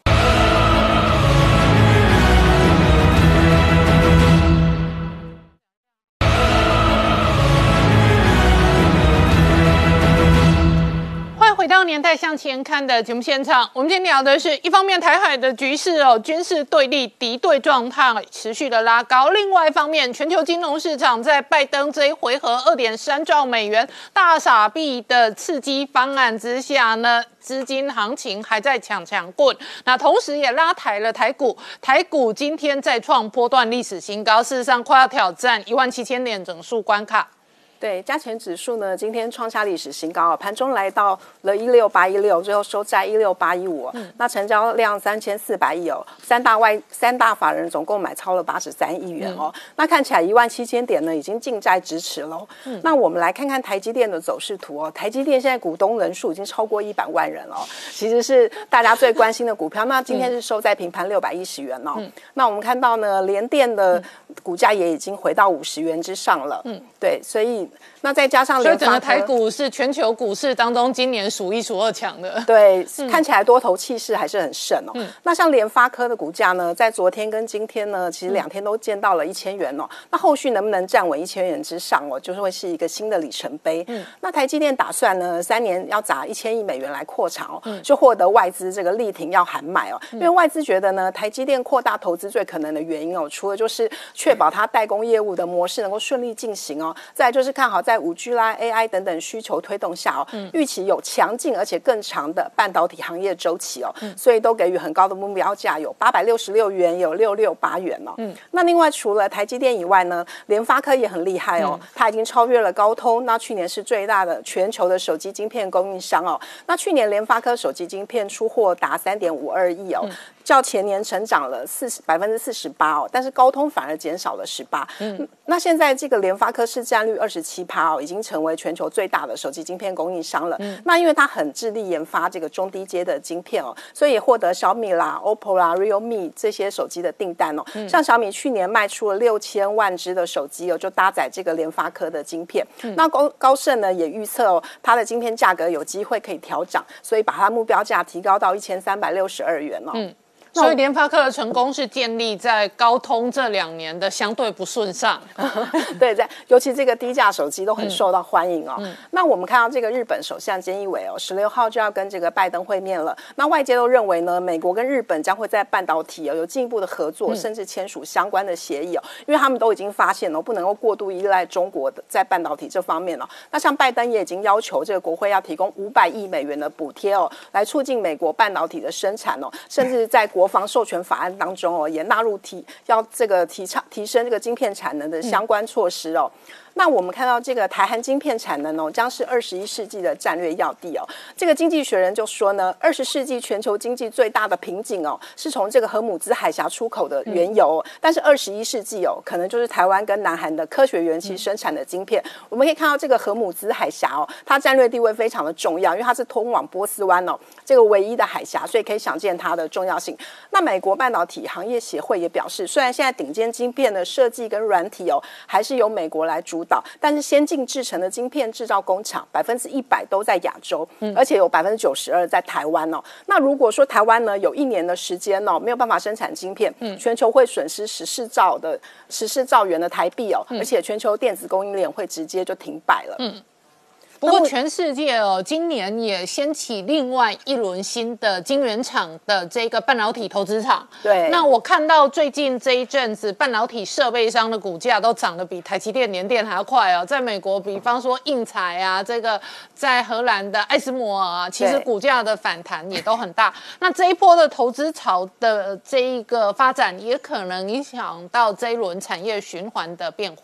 回到年代向前看的节目现场，我们今天聊的是一方面台海的局势军事对立敌对状态持续的拉高；另外一方面，全球金融市场在拜登这一回合2.3兆美元大撒币的刺激方案之下呢，资金行情还在抢棍，那同时也拉抬了台股。台股今天再创波段历史新高，事实上快要挑战17000点整数关卡。 对，加权指数呢，今天创下历史新高，盘中来到了16816，最后收在16815。那成交量3400亿哦，三大法人总共买超了83亿元哦。那看起来17000点呢，已经近在咫尺喽。那我们来看看台积电的走势图哦。台积电现在股东人数已经超过100万人了，其实是大家最关心的股票。那今天是收在平盘610元哦。那我们看到呢，联电的股价也已经回到50元之上了。对，所以那再加上所以整个台股是全球股市当中今年数1数2强的。 对，看起来多头气势还是很盛哦。那像联发科的股价呢，在昨天跟今天呢，其实2天都见到了1000元哦。那后续能不能站稳1000元之上哦，就是会是一个新的里程碑。那台积电打算呢，3年要砸1000亿美元来扩厂哦，就获得外资这个力挺要喊买哦。因为外资觉得呢，台积电扩大投资最可能的原因哦，除了就是确保它代工业务的模式能够顺利进行哦，再来就是看好在5G 啦、AI 等等需求推动下哦，预期有强劲而且更长的半导体行业周期哦，所以都给予很高的目标价，有866元，有668元哦。那另外除了台积电以外呢，联发科也很厉害哦，它已经超越了高通，那去年是最大的全球的手机晶片供应商哦。那去年联发科手机晶片出货达3.52亿哦，较前年成长了48%哦，但是高通反而减少了18%。那现在这个联发科市占率27%哦，已经成为全球最大的手机晶片供应商了。那因为它很致力研发这个中低阶的晶片哦，所以也获得小米啦、OPPO 啦、Realme 这些手机的订单哦。像小米去年卖出了6000万只的手机哦，就搭载这个联发科的晶片。那高盛呢也预测哦，它的晶片价格有机会可以调涨，所以把它目标价提高到1362元哦。 所以联发科的成功是建立在高通这2年的相对不顺上。 对，尤其这个低价手机都很受到欢迎哦。那我们看到这个日本首相菅义伟哦，16号就要跟这个拜登会面了。那外界都认为呢，美国跟日本将会在半导体有进一步的合作，甚至签署相关的协议哦。因为他们都已经发现不能够过度依赖中国的在半导体这方面哦。那像拜登也已经要求这个国会要提供500亿美元的补贴哦，来促进美国半导体的生产哦，甚至在国防授权法案当中哦，也纳入要这个提升这个晶片产能的相关措施哦。那我们看到这个台韩晶片产能哦，将是21世纪的战略要地哦。这个经济学人就说呢，20世纪全球经济最大的瓶颈哦，是从这个荷姆兹海峡出口的原油，但是21世纪哦，可能就是台湾跟南韩的科学园区生产的晶片。我们可以看到这个荷姆兹海峡哦，它战略地位非常的重要，因为它是通往波斯湾哦这个唯一的海峡，所以可以想见它的重要性。那美国半导体行业协会也表示，虽然现在顶尖晶片的设计跟软体哦，还是由美国来主导，但是先进制程的晶片制造工厂100%都在亚洲，而且有92%在台湾哦。那如果说台湾呢有1年的时间哦，没有办法生产晶片，全球会损失14兆元的台币哦，而且全球电子供应链会直接就停摆了。 不过全世界今年也掀起另外一轮新的晶圆厂的这个半导体投资厂。 对， 那我看到最近这一阵子半导体设备商的股价都涨得比台积电、联电还要快哦。在美国，比方说应材啊，这个在荷兰的艾斯摩尔啊，其实股价的反弹也都很大。那这一波的投资潮的这一个发展，也可能影响到这一轮产业循环的变化。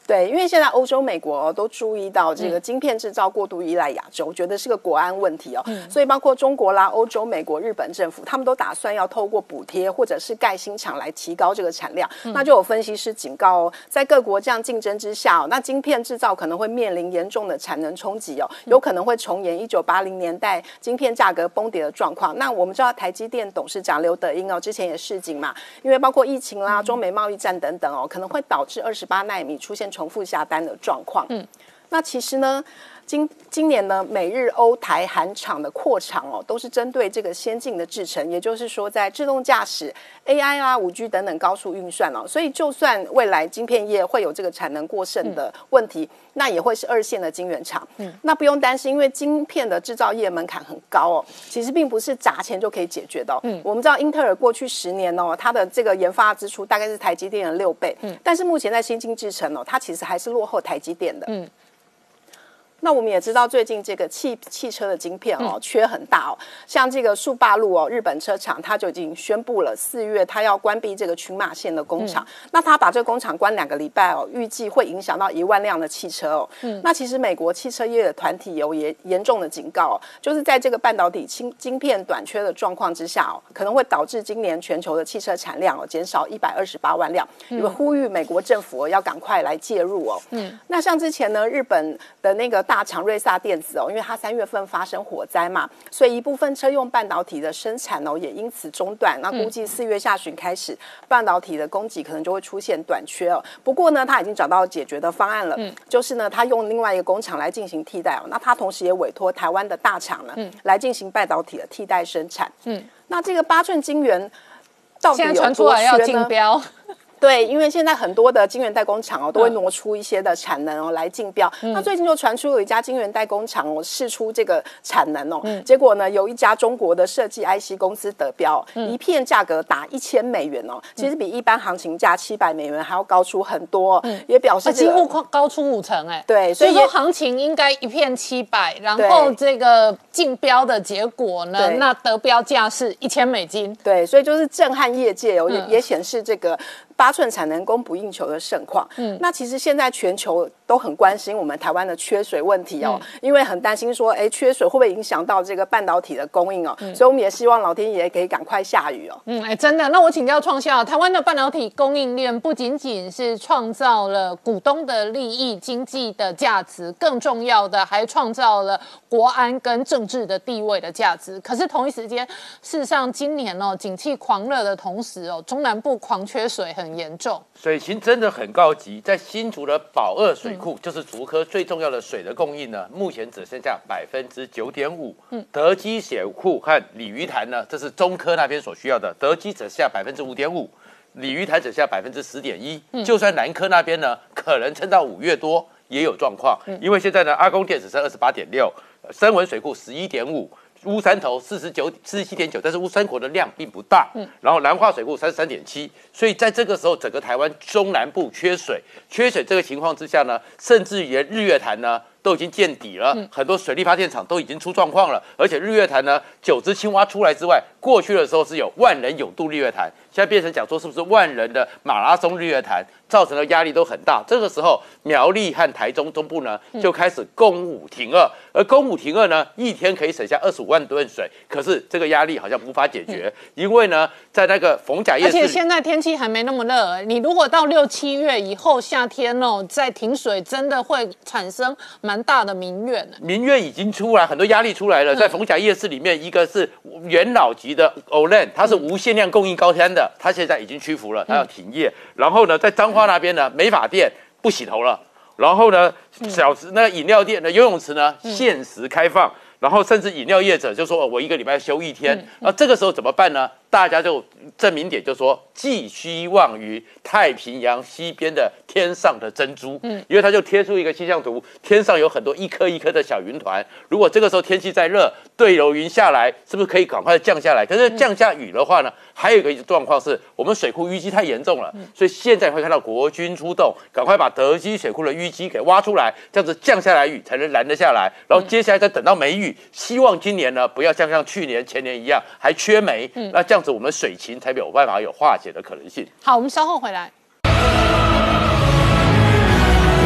对，因为现在欧洲、美国都注意到这个晶片制造过度依赖亚洲，觉得是个国安问题哦。所以包括中国啦、欧洲、美国、日本政府，他们都打算要透过补贴或者是盖新厂来提高这个产量。那就有分析师警告哦，在各国这样竞争之下那晶片制造可能会面临严重的产能冲击哦，有可能会重演1980年代晶片价格崩跌的状况。那我们知道台积电董事长刘德英之前也示警嘛，因为包括疫情啦、中美贸易战等等可能会导致28奈米出现重复下单的状况。那其实呢，今年呢，美日欧台韩厂的扩厂都是针对这个先进的制程，也就是说，在自动驾驶、AI 啊、5G 等等高速运算所以就算未来晶片业会有这个产能过剩的问题，那也会是2线的晶圆厂。那不用担心，因为晶片的制造业门槛很高其实并不是砸钱就可以解决的我们知道英特尔过去10年它的这个研发支出大概是台积电的6倍，但是目前在先进制程它其实还是落后台积电的。那我们也知道，最近这个汽车的晶片缺很大像这个速霸陆日本车厂，它就已经宣布了4月它要关闭这个群马县的工厂。那它把这个工厂关2个礼拜预计会影响到1万辆的汽车那其实美国汽车业的团体也严重的警告就是在这个半导体晶片短缺的状况之下可能会导致今年全球的汽车产量减少128万辆，也呼吁美国政府要赶快来介入那像之前呢，日本的那个大厂瑞萨电子因为它3月份发生火灾嘛，所以一部分车用半导体的生产也因此中断。那估计4月下旬开始，半导体的供给可能就会出现短缺不过呢，它已经找到解决的方案了，就是呢，它用另外一个工厂来进行替代那它同时也委托台湾的大厂呢，来进行半导体的替代生产。那这个8寸晶圆到底有多缺呢？ 现在传出来要竞标。 对，因为现在很多的晶圆代工厂都会挪出一些的产能来竞标。那最近就传出有一家晶圆代工厂释出这个产能结果呢，有一家中国的设计 IC 公司得标一片价格达$1000其实比一般行情价$700还要高出很多也表示几乎高出50% 对， 所以说行情应该一片700，然后这个竞标的结果呢，那得标价是$1000。 对，所以就是震撼业界也显示这个8寸产能供不应求的盛况那其实现在全球都很关心我们台湾的缺水问题因为很担心说缺水会不会影响到这个半导体的供应所以我们也希望老天爷可以赶快下雨真的。那我请教创校，台湾的半导体供应链不仅仅是创造了股东的利益、经济的价值，更重要的还创造了国安跟政治的地位的价值。可是同一时间，事实上今年景气狂热的同时中南部狂缺水很严重， 水情真的很高级。在新竹的宝2水库，就是竹科最重要的水的供应呢，目前只剩下9.5%。德基水库和鲤鱼潭呢，这是中科那边所需要的，德基只下5.5%，鲤鱼潭只下10.1%。就算南科那边呢，可能撑到5月多也有状况，因为现在呢，阿公店只剩28.6%，深文水库11.5%。乌山头47.9%，但是乌山口的量并不大，然后南化水库33.7%，所以在这个时候，整个台湾中南部缺水这个情况之下呢，甚至于日月潭呢都已经见底了，很多水力发电厂都已经出状况了，而且日月潭呢9只青蛙出来之外，过去的时候是有10000人泳渡日月潭，现在变成讲说是不是10000人的马拉松日月潭，造成的压力都很大。这个时候苗栗和台中中部呢就开始供5停2，而供5停2呢一天可以省下25万吨水，可是这个压力好像无法解决，因为呢在那个逢甲夜市， 而且现在天气还没那么热，你如果到6、7月以后夏天再停水，真的会产生蛮大的民怨。 民怨已经出来，很多压力出来了。在逢甲夜市里面，一个是元老级的 Olen， 它是无限量供应高滩的，它现在已经屈服了，它要停业。然后呢，在彰化那边呢，美发店不洗头了。然后呢，那饮料店的游泳池呢，限时开放。然后甚至饮料业者就说，我1个礼拜休1天。那这个时候怎么办呢？大家就证明点就说，寄希望于太平洋西边的天上的珍珠。因为他就贴出一个气象图，天上有很多一颗一颗的小云团。如果这个时候天气再热，对流云下来，是不是可以赶快降下来？可是降下雨的话呢，还有一个状况是我们水库淤积太严重了，所以现在会看到国军出动，赶快把德基水库的淤积给挖出来，这样子降下来雨才能拦得下来。然后接下来再等到梅雨，希望今年呢不要像去年前年一样还缺煤，那这样子我们水情才有办法有化解的可能性。 好，我们稍后回来。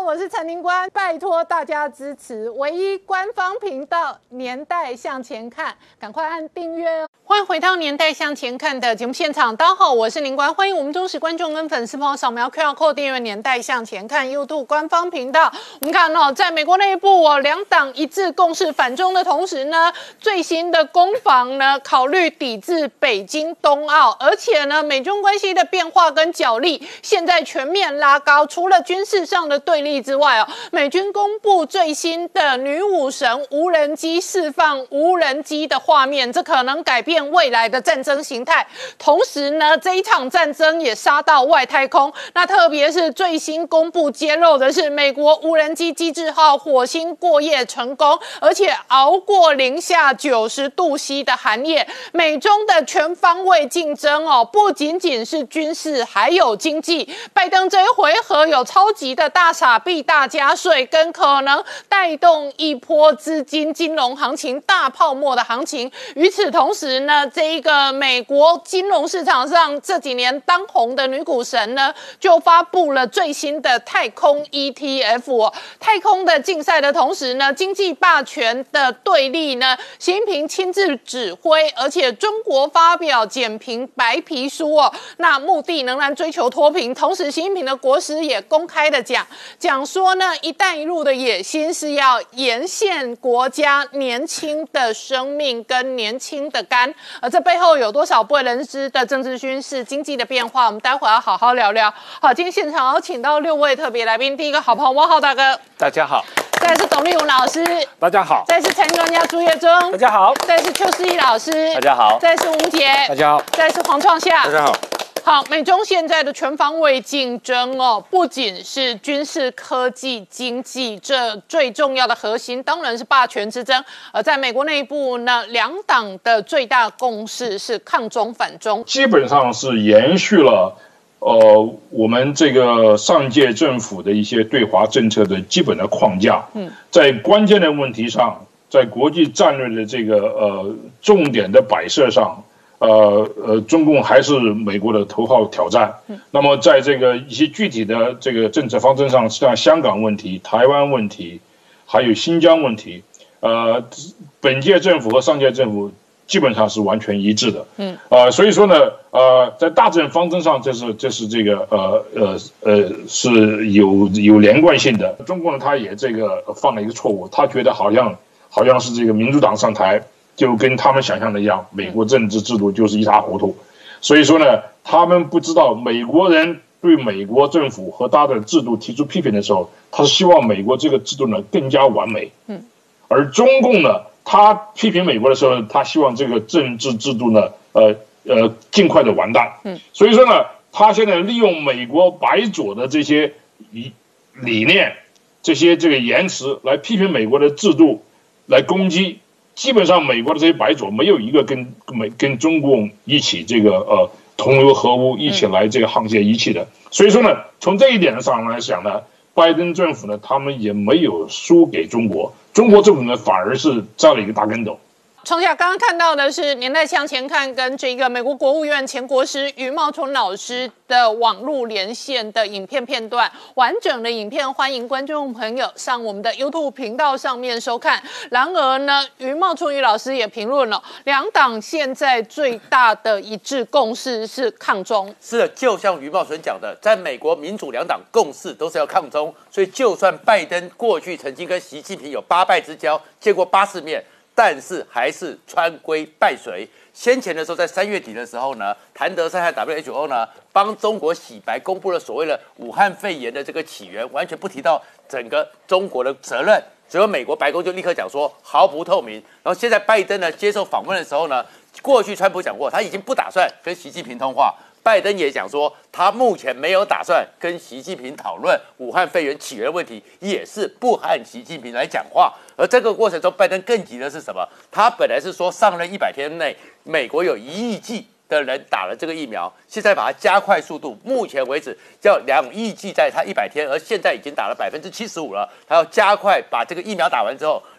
我是陈宁官，拜托大家支持唯一官方频道《年代向前看》，赶快按订阅哦。欢迎回到《年代向前看》的节目现场，大家好，我是宁官，欢迎我们忠实观众跟粉丝朋友扫描 QR Code 订阅《年代向前看》YouTube 官方频道。我们看哦，在美国内部两党一致共识反中的同时呢，最新的攻防呢，考虑抵制北京冬奥，而且呢，美中关系的变化跟角力现在全面拉高。除了军事上的对立之外美军公布最新的女武神无人机释放无人机的画面，这可能改变未来的战争形态。同时呢，这一场战争也杀到外太空。那特别是最新公布揭露的是，美国无人机机智号火星过夜成功，而且熬过零下90度C 的寒夜。美中的全方位竞争不仅仅是军事，还有经济。拜登这一回合有超级的大撒币、大加税，跟可能带动一波资金金融行情大泡沫的行情。与此同时呢，这一个美国金融市场上这几年当红的女股神呢，就发布了最新的太空 ETF。太空的竞赛的同时呢，经济霸权的对立呢，习近平亲自指挥，而且中国发表减贫白皮书那目的仍然追求脱贫。同时，习近平的国师也公开的讲说呢，一带一路的野心是要沿线国家年轻的生命跟年轻的肝，而这背后有多少不为人知的政治军事经济的变化，我们待会要好好聊聊。好，今天现场要请到6位特别来宾，第一个好朋友汪浩大哥， 大家好； 再来是董立文老师， 大家好； 再来是财经专家朱业忠， 大家好； 再来是邱思义老师， 大家好； 再来是吴杰， 大家好； 再来是黄创夏， 大家好。 好，美中现在的全方位竞争不仅是军事、科技、经济，这最重要的核心当然是霸权之争。而在美国内部呢，两党的最大共识是抗中反中， 基本上是延续了我们这个上届政府的一些对华政策的基本的框架。在关键的问题上，在国际战略的这个重点的摆设上。中共还是美国的头号挑战。那么在这个一些具体的这个政策方针上，像香港问题、台湾问题，还有新疆问题，本届政府和上届政府基本上是完全一致的。所以说呢，在大政方针上，这是这个是有连贯性的。中共呢，他也这个犯了一个错误，他觉得好像是这个民主党上台。就跟他们想象的一样，美国政治制度就是一塌糊涂，所以说呢，他们不知道美国人对美国政府和他的制度提出批评的时候，他是希望美国这个制度呢更加完美。而中共呢，他批评美国的时候，他希望这个政治制度呢，尽快的完蛋。所以说呢，他现在利用美国白左的这些理念、这个言辞来批评美国的制度，来攻击。基本上，美国的这些白左没有一个跟中共一起这个同流合污，一起来这个沆瀣一气的。所以说呢，从这一点上来讲呢，拜登政府呢，他们也没有输给中国，中国政府呢反而是栽了一个大跟斗。 创夏刚刚看到的是年代向前看跟这个美国国务院前国师余茂春老师的网络连线的影片片段，完整的影片欢迎观众朋友上我们的 YouTube 频道上面收看。然而呢，余茂春余老师也评论了，两党现在最大的一致共识是抗中。 是的，就像余茂春讲的，在美国民主两党共识都是要抗中，所以就算拜登过去曾经跟习近平有8拜之交，见过8次面。但是还是川规败随。先前的时候，在3月底的时候呢，谭德塞和 WHO 呢帮中国洗白，公布了所谓的武汉肺炎的这个起源，完全不提到整个中国的责任。只有美国白宫就立刻讲说毫不透明。然后现在拜登呢接受访问的时候呢，过去川普讲过，他已经不打算跟习近平通话。拜登也讲说，他目前没有打算跟习近平讨论武汉肺炎起源的问题，也是不和习近平来讲话。而这个过程中，拜登更急的是什么？他本来是说上任100天内，美国有1亿剂的人打了这个疫苗，现在把它加快速度，目前为止要2亿剂在他100天，而现在已经打了75%了。他要加快把这个疫苗打完之后，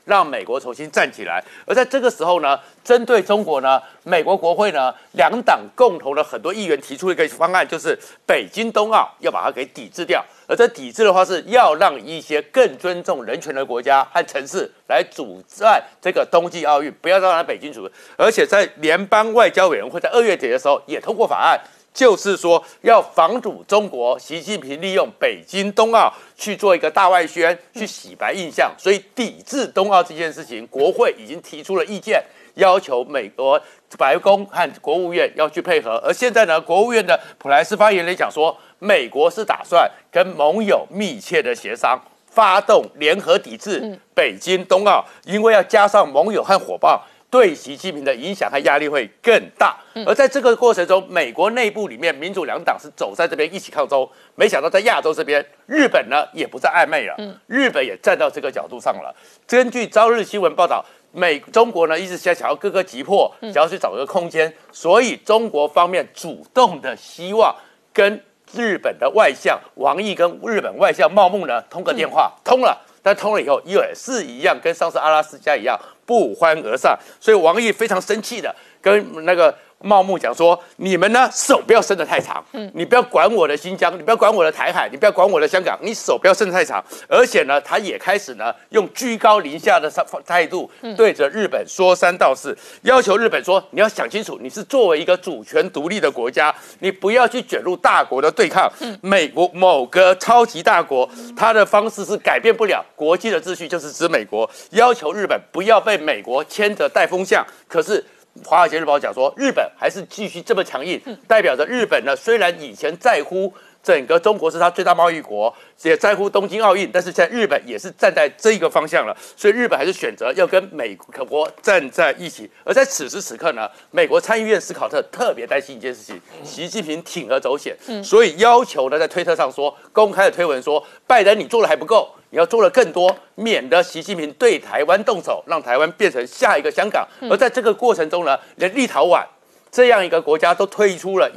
让美国重新站起来。而在这个时候呢，针对中国呢，美国国会呢两党共同的很多议员提出一个方案，就是北京冬奥要把它给抵制掉。而这抵制的话，是要让一些更尊重人权的国家和城市来主办这个冬季奥运，不要让它北京主办。而且在联邦外交委员会在2月底的时候也通过法案，就是说要防堵中国习近平利用北京冬奥去做一个大外宣，去洗白印象。所以抵制冬奥这件事情，国会已经提出了意见，要求美国白宫和国务院要去配合。而现在呢，国务院的普莱斯发言人讲说，美国是打算跟盟友密切的协商，发动联合抵制北京冬奥，因为要加上盟友和伙伴，对习近平的影响和压力会更大。而在这个过程中，美国内部里面民主两党是走在这边一起抗中，没想到在亚洲这边，日本呢也不再暧昧了，日本也站到这个角度上了。根据朝日新闻报道，中国呢一直想要各个击破，想要去找一个空间，所以中国方面主动的希望跟日本的外相王毅跟日本外相茂木呢通个电话，通了，但通了以后也是一样，跟上次阿拉斯加一样不欢而散。所以王毅非常生气的跟那个茂木讲说，你们呢手不要伸得太长，你不要管我的新疆，你不要管我的台海，你不要管我的香港，你手不要伸得太长。而且呢，他也开始呢用居高临下的态度对着日本说三道四，要求日本说，你要想清楚，你是作为一个主权独立的国家，你不要去卷入大国的对抗。美国某个超级大国，他的方式是改变不了国际的秩序，就是指美国，要求日本不要被美国牵着带风向。可是《华尔街日报》讲说，日本还是继续这么强硬，代表着日本呢，虽然以前在乎整个中国是他最大贸易国，也在乎东京奥运，但是现在日本也是站在这个方向了，所以日本还是选择要跟美国站在一起。而在此时此刻呢，美国参议院史考特特别担心一件事情，习近平铤而走险，所以要求呢在推特上说，公开的推文说，拜登你做的还不够，你要做的更多，免得习近平对台湾动手，让台湾变成下一个香港。而在这个过程中呢，连立陶宛这样一个国家都推出了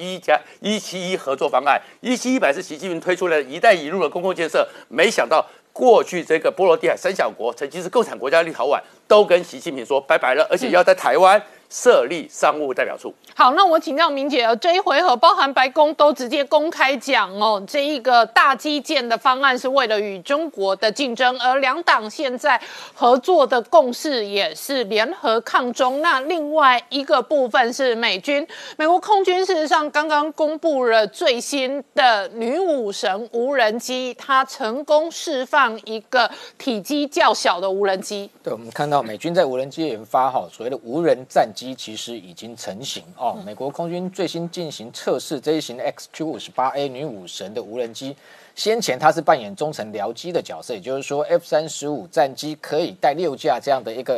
171合作方案，171本来是习近平推出了一带一路的公共建设，没想到过去这个波罗的海三小国，曾经是共产国家的立陶宛，都跟习近平说拜拜了，而且要在台湾设立商务代表处。 好，那我请教明姐，这一回合包含白宫都直接公开讲哦，这一个大基建的方案是为了与中国的竞争，而两党现在合作的共识也是联合抗中。那另外一个部分是美国空军事实上刚刚公布了最新的女武神无人机，它成功释放一个体积较小的无人机。 对，我们看到美军在无人机研发所谓的无人战机其实已经成型哦。美国空军最新进行测试这一型 XQ-58A 女武神的无人机，先前它是扮演中程僚机的角色，也就是说 F-35战机可以带6架这样的一个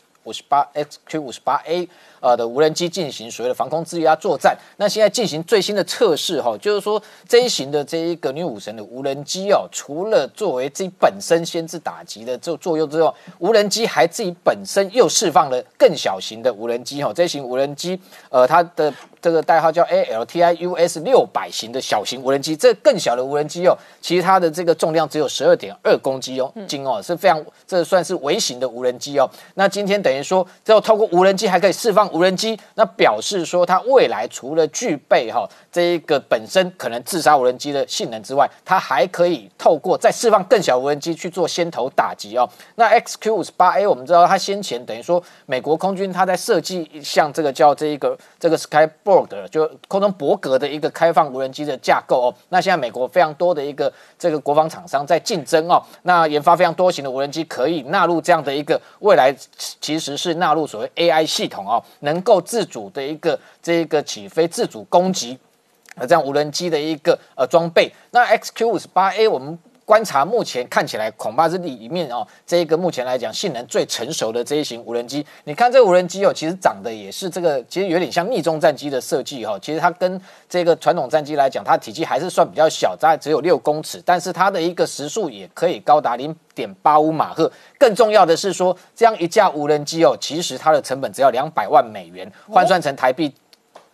XQ-58A 的无人机进行所谓的防空自压作战。那现在进行最新的测试就是说这一型的这一个女武神的无人机除了作为自己本身先制打击的作用之后，无人机还自己本身又释放了更小型的无人机这一型无人机它的这个代号叫 ALTIUS 600型的小型无人机，这更小的无人机其实它的这个重量只有12.2公斤是非常，这算是微型的无人机那今天等于说，只有透过无人机还可以释放无人机，那表示说它未来除了具备这一个本身可能自杀无人机的性能之外，它还可以透过再释放更小无人机去做先头打击那 XQ-58A 我们知道它先前等于说美国空军它在设计像这个叫这个 Skyborg 就空中伯格的一个开放无人机的架构那现在美国非常多的一个这个国防厂商在竞争那研发非常多型的无人机，可以纳入这样的一个未来其实是纳入所谓 AI 系统能够自主的一个这个起飞自主攻击这样无人机的一个装备。那 XQ-58A 我们观察目前看起来恐怕是里面这一个目前来讲性能最成熟的这一型无人机。你看这个无人机其实长得也是这个其实有点像逆中战机的设计其实它跟这个传统战机来讲，它体积还是算比较小，大概只有6公尺，但是它的一个时速也可以高达0.85马赫。更重要的是说，这样一架无人机其实它的成本只要200万美元，换算成台币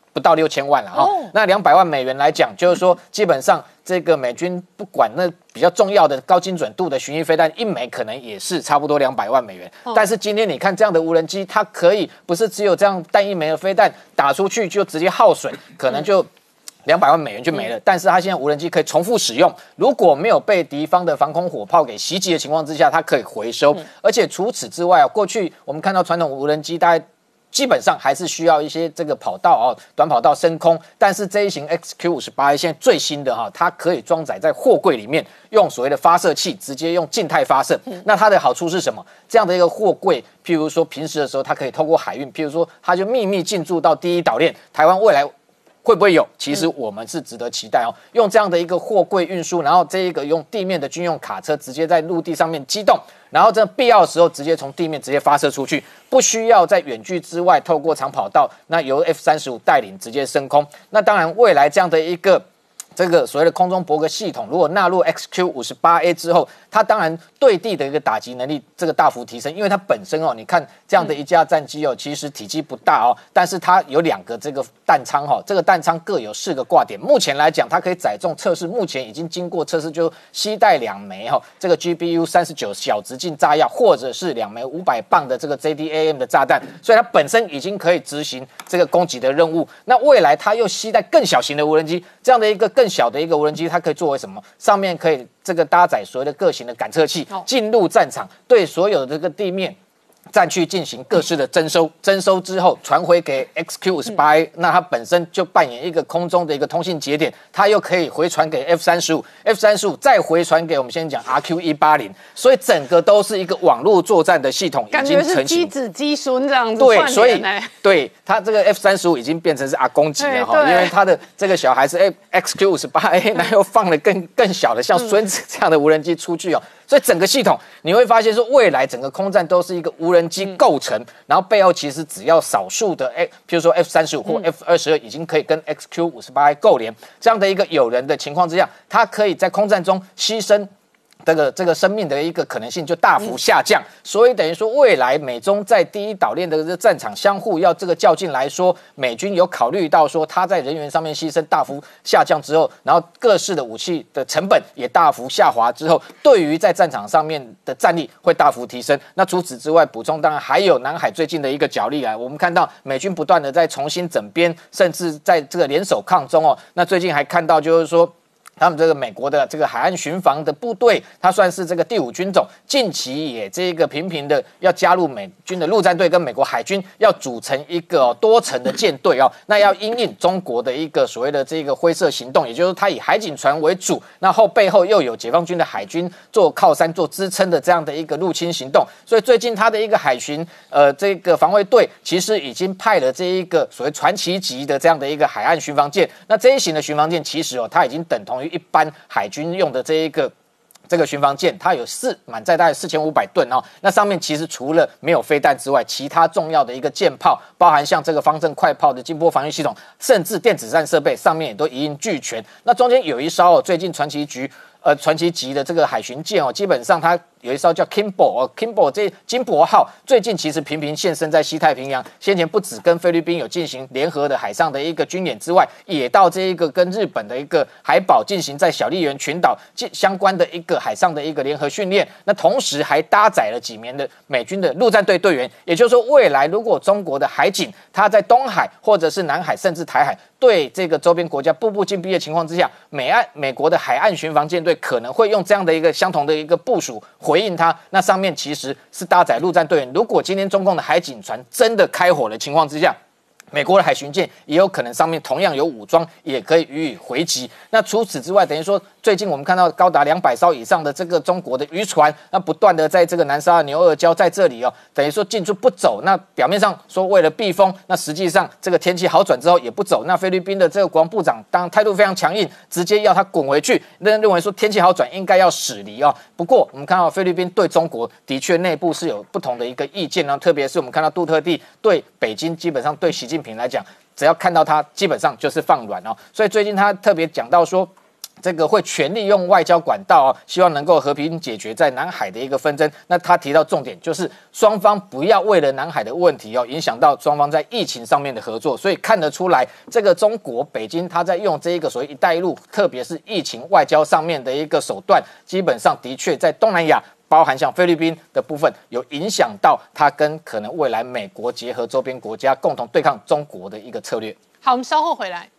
不到6000万了哈。那200万美元来讲，就是说基本上这个美军不管那比较重要的高精准度的巡弋飞弹，一枚可能也是差不多200万美元。但是今天你看这样的无人机，它可以不是只有这样单一枚的飞弹打出去就直接耗损，可能就200万美元就没了，但是它现在无人机可以重复使用，如果没有被敌方的防空火炮给袭击的情况之下，它可以回收。而且除此之外过去我们看到传统无人机大概基本上还是需要一些这个跑道短跑道升空，但是这一型 XQ-58A 现在最新的它可以装载在货柜里面，用所谓的发射器直接用静态发射。那它的好处是什么？这样的一个货柜，譬如说平时的时候，它可以透过海运，譬如说它就秘密进驻到第一岛链，台湾未来会不会有？其实我们是值得期待用这样的一个货柜运输，然后这一个用地面的军用卡车直接在陆地上面机动，然后在必要的时候直接从地面直接发射出去，不需要在远距之外透过长跑道，那由 F-35带领直接升空。那当然，未来这样的一个这个所谓的空中伯格系统，如果纳入 XQ-58A 之后，它当然对地的一个打击能力这个大幅提升，因为它本身你看这样的一架战机其实体积不大但是它有2个这个弹仓这个弹仓各有4个挂点，目前来讲它可以载重测试，目前已经经过测试，就携带2枚这个 GBU-39小直径炸药，或者是2枚500磅的这个 JDAM 的炸弹，所以它本身已经可以执行这个攻击的任务。那未来它又携带更小型的无人机，这样的一个更小的一个无人机，它可以作为什么？上面可以这个搭载所谓的各型的感测器，进入战场，对所有的这个地面战区进行各式的征收之后传回给 XQ-58A，那它本身就扮演一个空中的一个通信节点，它又可以回传给 F-35 再回传给我们先讲 RQ-180，所以整个都是一个网络作战的系统已经成型， 感觉是机子机孙这样子。 对，所以对它这个 F-35已经变成是阿公级了因为它的这个小孩是XQ-58A， 然后又放了更小的像孙子这样的无人机出去所以整个系统你会发现说，未来整个空战都是一个无人机构成，然后背后其实只要少数的譬如说 F-35或 F-22已经可以跟 XQ-58A 构联，这样的一个有人的情况之下，它可以在空战中牺牲这个生命的一个可能性就大幅下降，所以等于说未来美中在第一岛链的这个战场相互要这个较劲来说，美军有考虑到说他在人员上面牺牲大幅下降之后，然后各式的武器的成本也大幅下滑之后，对于在战场上面的战力会大幅提升。那除此之外，补充当然还有南海最近的一个角力我们看到美军不断的在重新整编，甚至在这个联手抗中那最近还看到就是说，他们这个美国的这个海岸巡防的部队，它算是这个第5军种，近期也这个频频的要加入美军的陆战队跟美国海军，要组成一个多层的舰队那要因应中国的一个所谓的这个灰色行动，也就是它以海警船为主，那背后又有解放军的海军做靠山做支撑的这样的一个入侵行动，所以最近它的一个海巡这个防卫队其实已经派了这一个所谓传奇级的这样的一个海岸巡防舰，那这一型的巡防舰其实它已经等同于一般海军用的这个巡防舰，它有满载大概4500吨那上面其实除了没有飞弹之外，其他重要的一个舰炮，包含像这个方阵快炮的精波防御系统，甚至电子战设备上面也都一应俱全。那中间有一艘最近传奇级的这个海巡舰基本上它有一艘叫 Kimbo 这金箔号，最近其实频频现身在西太平洋，先前不止跟菲律宾有进行联合的海上的一个军演之外，也到这一个跟日本的一个海保进行在小笠原群岛相关的一个海上的一个联合训练，那同时还搭载了几名的美军的陆战队队员，也就是说未来如果中国的海警它在东海或者是南海甚至台海对这个周边国家步步紧逼的情况之下，美国的海岸巡防舰队可能会用这样的一个相同的一个部署回应它，那上面其实是搭载陆战队员。如果今天中共的海警船真的开火的情况之下，美国的海巡舰也有可能上面同样有武装，也可以予以回击。那除此之外，等于说最近我们看到高达200艘以上的这个中国的渔船，那不断的在这个南沙牛二礁在这里等于说进出不走。那表面上说为了避风，那实际上这个天气好转之后也不走。那菲律宾的这个国防部长当然态度非常强硬，直接要他滚回去，认为说天气好转应该要驶离不过我们看到菲律宾对中国的确内部是有不同的一个意见特别是我们看到杜特地对北京，基本上对习近平来讲，只要看到他基本上就是放软所以最近他特别讲到说， 这个会全力用外交管道希望能够和平解决在南海的一个纷争。那他提到重点就是双方不要为了南海的问题影响到双方在疫情上面的合作。所以看得出来，这个中国北京他在用这一个所谓“一带一路”，特别是疫情外交上面的一个手段，基本上的确在东南亚，包含像菲律宾的部分，有影响到他跟可能未来美国结合周边国家共同对抗中国的一个策略。 好，我们稍后回来。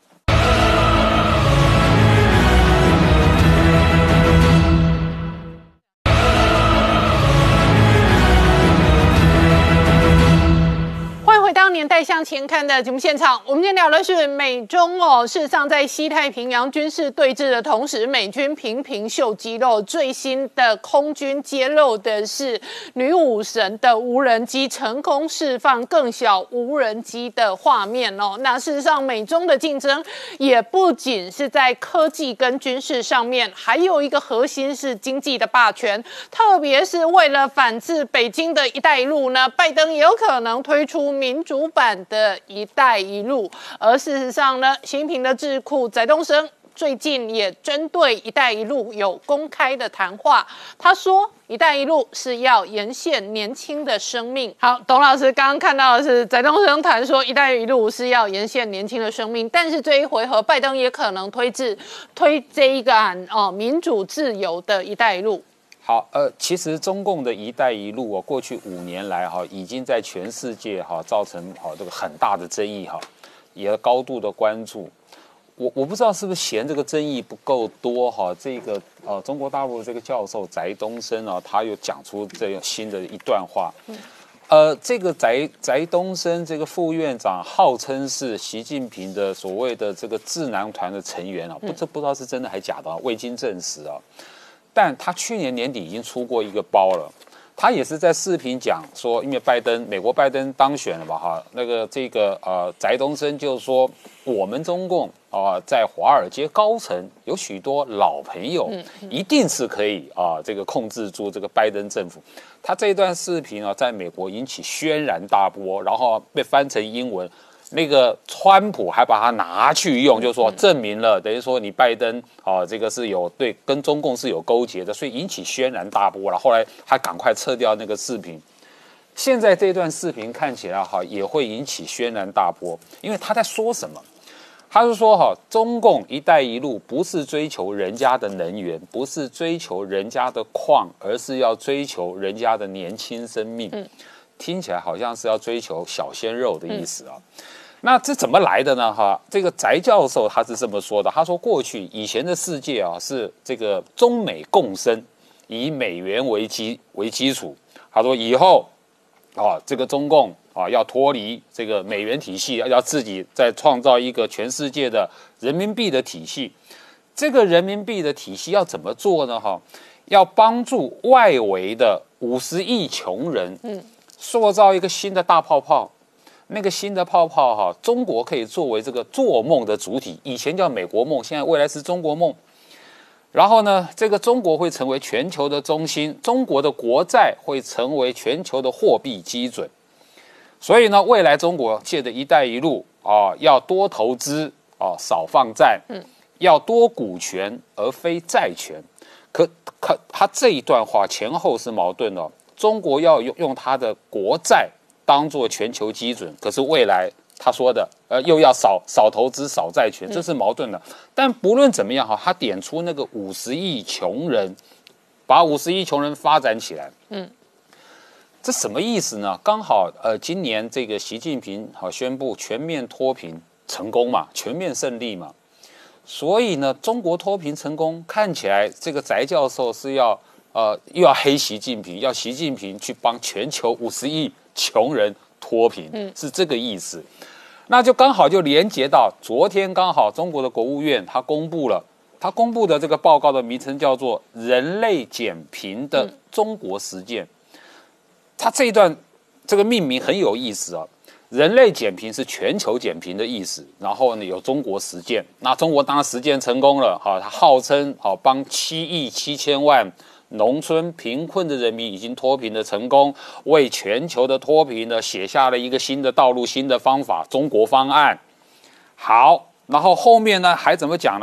回到年代向前看的节目现场，我们今天聊的是美中事实上在西太平洋军事对峙的同时，美军频频秀肌肉。最新的空军揭露的是女武神的无人机成功释放更小无人机的画面那事实上，美中的竞争也不仅是在科技跟军事上面，还有一个核心是经济的霸权。特别是为了反制北京的一带一路呢，拜登也有可能推出民主版的一带一路。而事实上呢，习近平的智库翟东升最近也针对一带一路有公开的谈话，他说一带一路是要沿线年轻的生命。好，董老师刚刚看到的是翟东升谈说一带一路是要沿线年轻的生命，但是这一回合拜登也可能推这一个民主自由的一带一路。 好，其实中共的一带一路过去5年来已经在全世界造成这个很大的争议也高度的关注。我不知道是不是嫌这个争议不够多这个中国大陆的这个教授翟东升他又讲出这样新的一段话。这个翟东升这个副院长号称是习近平的所谓的这个智囊团的成员这不知道是真的还假的未经证实但他去年年底已经出过一个包了，他也是在视频讲说，因为美国拜登当选了嘛翟东升就说我们中共在华尔街高层有许多老朋友，一定是可以这个控制住这个拜登政府。他这段视频在美国引起轩然大波，然后被翻成英文。那个川普还把它拿去用，就说证明了，等于说你拜登这个是有对跟中共是有勾结的，所以引起轩然大波了。后来他赶快撤掉那个视频。现在这段视频看起来也会引起轩然大波，因为他在说什么？他是说中共一带一路不是追求人家的能源，不是追求人家的矿，而是要追求人家的年轻生命。听起来好像是要追求小鲜肉的意思那这怎么来的呢？这个翟教授他是这么说的，他说过去以前的世界是这个中美共生，以美元为基础。他说以后这个中共要脱离这个美元体系，要自己再创造一个全世界的人民币的体系。这个人民币的体系要怎么做呢？要帮助外围的50亿穷人，塑造一个新的大泡泡。那个新的泡泡中国可以作为这个做梦的主体，以前叫美国梦，现在未来是中国梦。然后呢，这个中国会成为全球的中心，中国的国债会成为全球的货币基准。所以呢，未来中国借着一带一路要多投资少放债，要多股权而非债权。可他这一段话前后是矛盾的中国要用他的国债当做全球基准，可是未来他说的又要少投资少债权，这是矛盾的。但不论怎么样他点出那个50亿穷人，把50亿穷人发展起来，这什么意思呢？刚好今年这个习近平宣布全面脱贫成功嘛，全面胜利嘛，所以呢，中国脱贫成功，看起来这个翟教授是要又要黑习近平，要习近平去帮全球50亿穷人脱贫，是这个意思。那就刚好就连接到昨天，刚好中国的国务院他公布的这个报告的名称叫做《人类减贫的中国实践》。他这一段这个命名很有意思人类减贫是全球减贫的意思，然后呢有中国实践，那中国当然实践成功了他号称帮7亿7千万农村贫困的人民已经脱贫的成功，为全球的脱贫呢写下了一个新的道路、新的方法——中国方案。好，然后后面呢还怎么讲呢？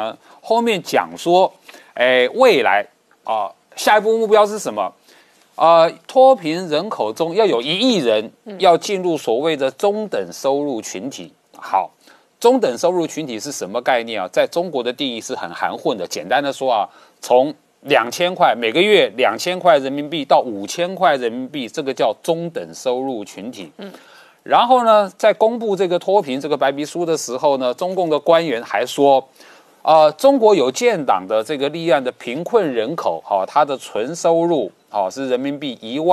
后面讲说，未来下一步目标是什么？脱贫人口中要有1亿人要进入所谓的中等收入群体。好，中等收入群体是什么概念啊？在中国的定义是很含混的。简单的说啊，从2000块每个月2000块人民币到5000块人民币，这个叫中等收入群体。然后呢，在公布这个脱贫这个白皮书的时候呢，中共的官员还说，中国有建党的这个立案的贫困人口，它的纯收入是人民币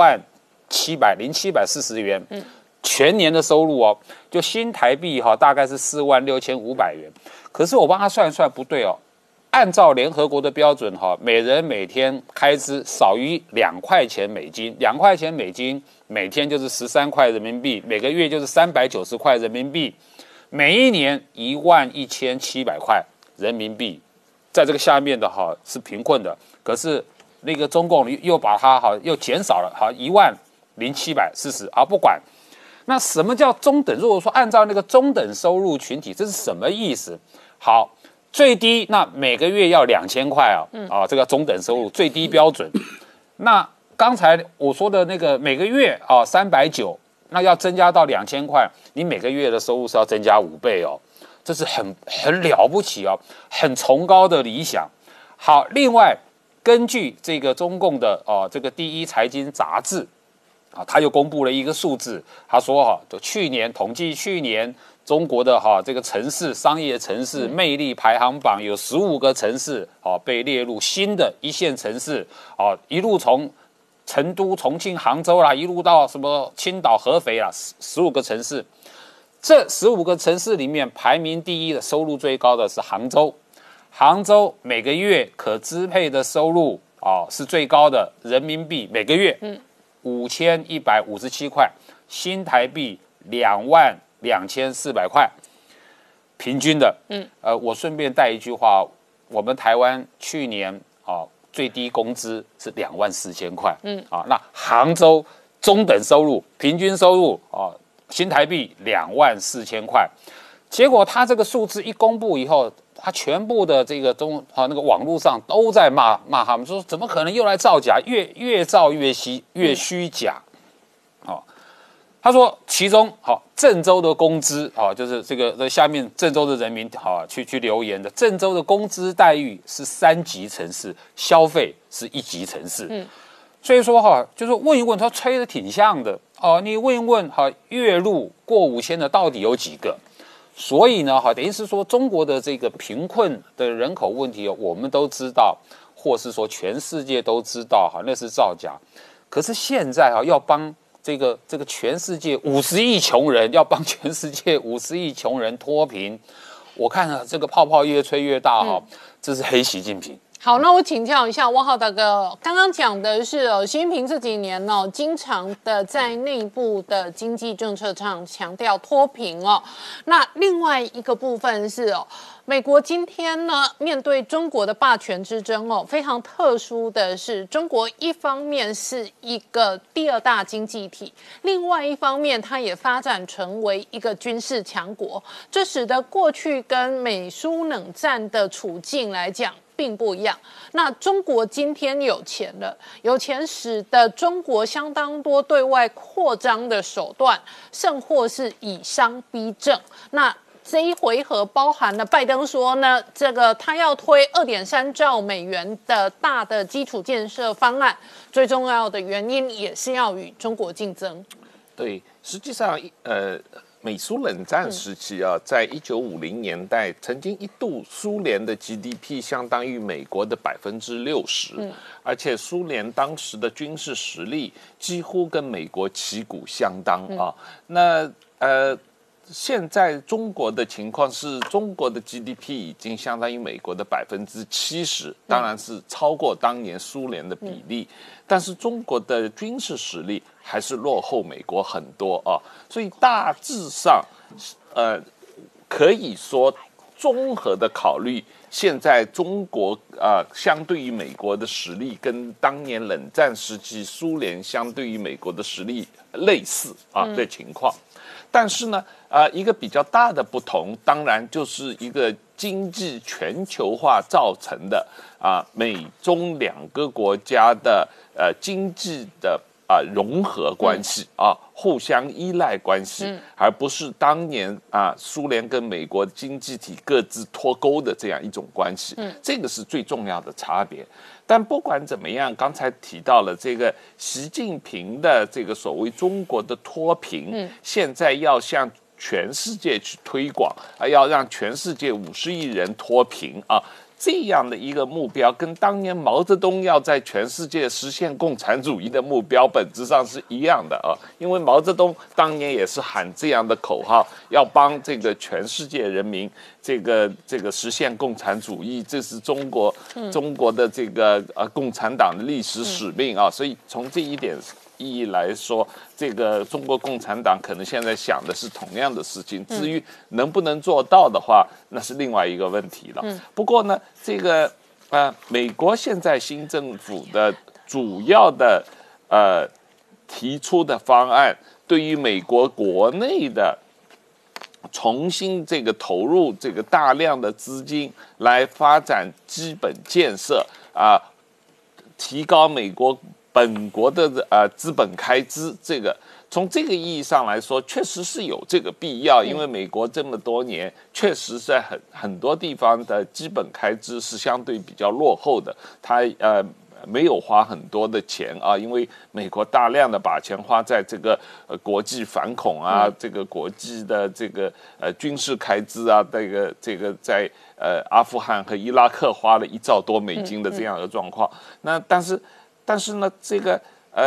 10740元，全年的收入就新台币大概是46500元。可是我帮他算一算不对按照联合国的标准每人每天开支少于2块钱美金，2块钱美金每天就是13块人民币，每个月就是390块人民币，每一年11700块人民币。在这个下面的是贫困的，可是那个中共又把它又减少了10740不管。那什么叫中等？如果说按照那个中等收入群体，这是什么意思？好，最低那每个月要2000块这个中等收入最低标准。那刚才我说的那个每个月390，那要增加到2000块，你每个月的收入是要增加5倍这是很了不起很崇高的理想。好，另外根据这个中共的这个第一财经杂志他又公布了一个数字，他说就去年统计去年中国的这个城市商业城市魅力排行榜有15个城市被列入新的1线城市一路从成都、重庆、杭州啦，一路到什么青岛、合肥啦，15个城市。这15个城市里面排名第一的收入最高的是杭州，杭州每个月可支配的收入是最高的，人民币每个月5157块，新台币22400块，平均的。我顺便带一句话，我们台湾去年最低工资是24000块，那杭州中等收入平均收入新台币24000块，结果他这个数字一公布以后，他全部的这个那个网络上都在骂他们，说怎么可能又来造假，越造越虚假。他说其中郑州的工资就是这个下面郑州的人民去留言的，郑州的工资待遇是3级城市，消费是1级城市。所以说就是问一问，他吹的挺像的你问一问月入过5000的到底有几个？所以呢等于是说中国的这个贫困的人口问题我们都知道，或是说全世界都知道那是造假。可是现在要帮这个全世界50亿穷人，要帮全世界50亿穷人脱贫，我看这个泡泡越吹越大这是黑习近平。 好，那我请教一下汪浩大哥，刚刚讲的是习近平这几年经常的在内部的经济政策上强调脱贫那另外一个部分是美国今天呢面对中国的霸权之争非常特殊的是，中国一方面是一个第2大经济体，另外一方面它也发展成为一个军事强国，这使得过去跟美苏冷战的处境来讲并不一样。那中国今天有钱了，有钱使得中国相当多对外扩张的手段，甚或是以商逼政。那这一回合包含了拜登说呢，这个他要推2.3兆美元的大的基础建设方案，最重要的原因也是要与中国竞争。 对，实际上美苏冷战时期在1950年代，曾经一度苏联的 GDP 相当于美国的60%，而且苏联当时的军事实力几乎跟美国旗鼓相当那现在中国的情况是，中国的 GDP 已经相当于美国的70%，当然是超过当年苏联的比例，但是中国的军事实力还是落后美国很多所以大致上，可以说综合的考虑，现在中国相对于美国的实力跟当年冷战时期苏联相对于美国的实力类似的情况。但是呢，一个比较大的不同，当然就是一个经济全球化造成的美中两个国家的经济的融合关系互相依赖关系，而不是当年苏联跟美国经济体各自脱钩的这样一种关系。这个是最重要的差别。但不管怎么样，刚才提到了这个习近平的这个所谓中国的脱贫，现在要向全世界去推广，要让全世界50亿人脱贫这样的一个目标，跟当年毛泽东要在全世界实现共产主义的目标本质上是一样的因为毛泽东当年也是喊这样的口号，要帮这个全世界人民这个实现共产主义，这是中国的这个共产党的历史使命所以从这一点意义来说，这个中国共产党可能现在想的是同样的事情，至于能不能做到的话，那是另外一个问题了。不过呢，这个美国现在新政府的主要的提出的方案，对于美国国内的重新这个投入这个大量的资金来发展基本建设提高美国本国的资本开支，这个从这个意义上来说，确实是有这个必要，因为美国这么多年确实在很多地方的基本开支是相对比较落后的，它没有花很多的钱因为美国大量的把钱花在这个国际反恐这个国际的这个军事开支这个在阿富汗和伊拉克花了1兆多美金的这样的状况。那但是呢，这个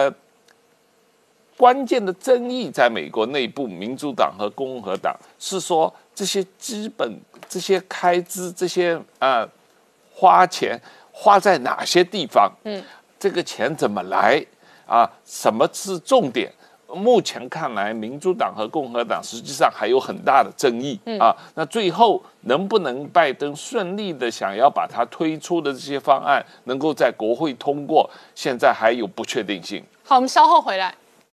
关键的争议在美国内部，民主党和共和党是说这些基本这些开支这些花钱花在哪些地方？这个钱怎么来什么是重点？目前看来，民主党和共和党实际上还有很大的争议那最后能不能拜登顺利的想要把他推出的这些方案能够在国会通过，现在还有不确定性。 好，我们稍后回来。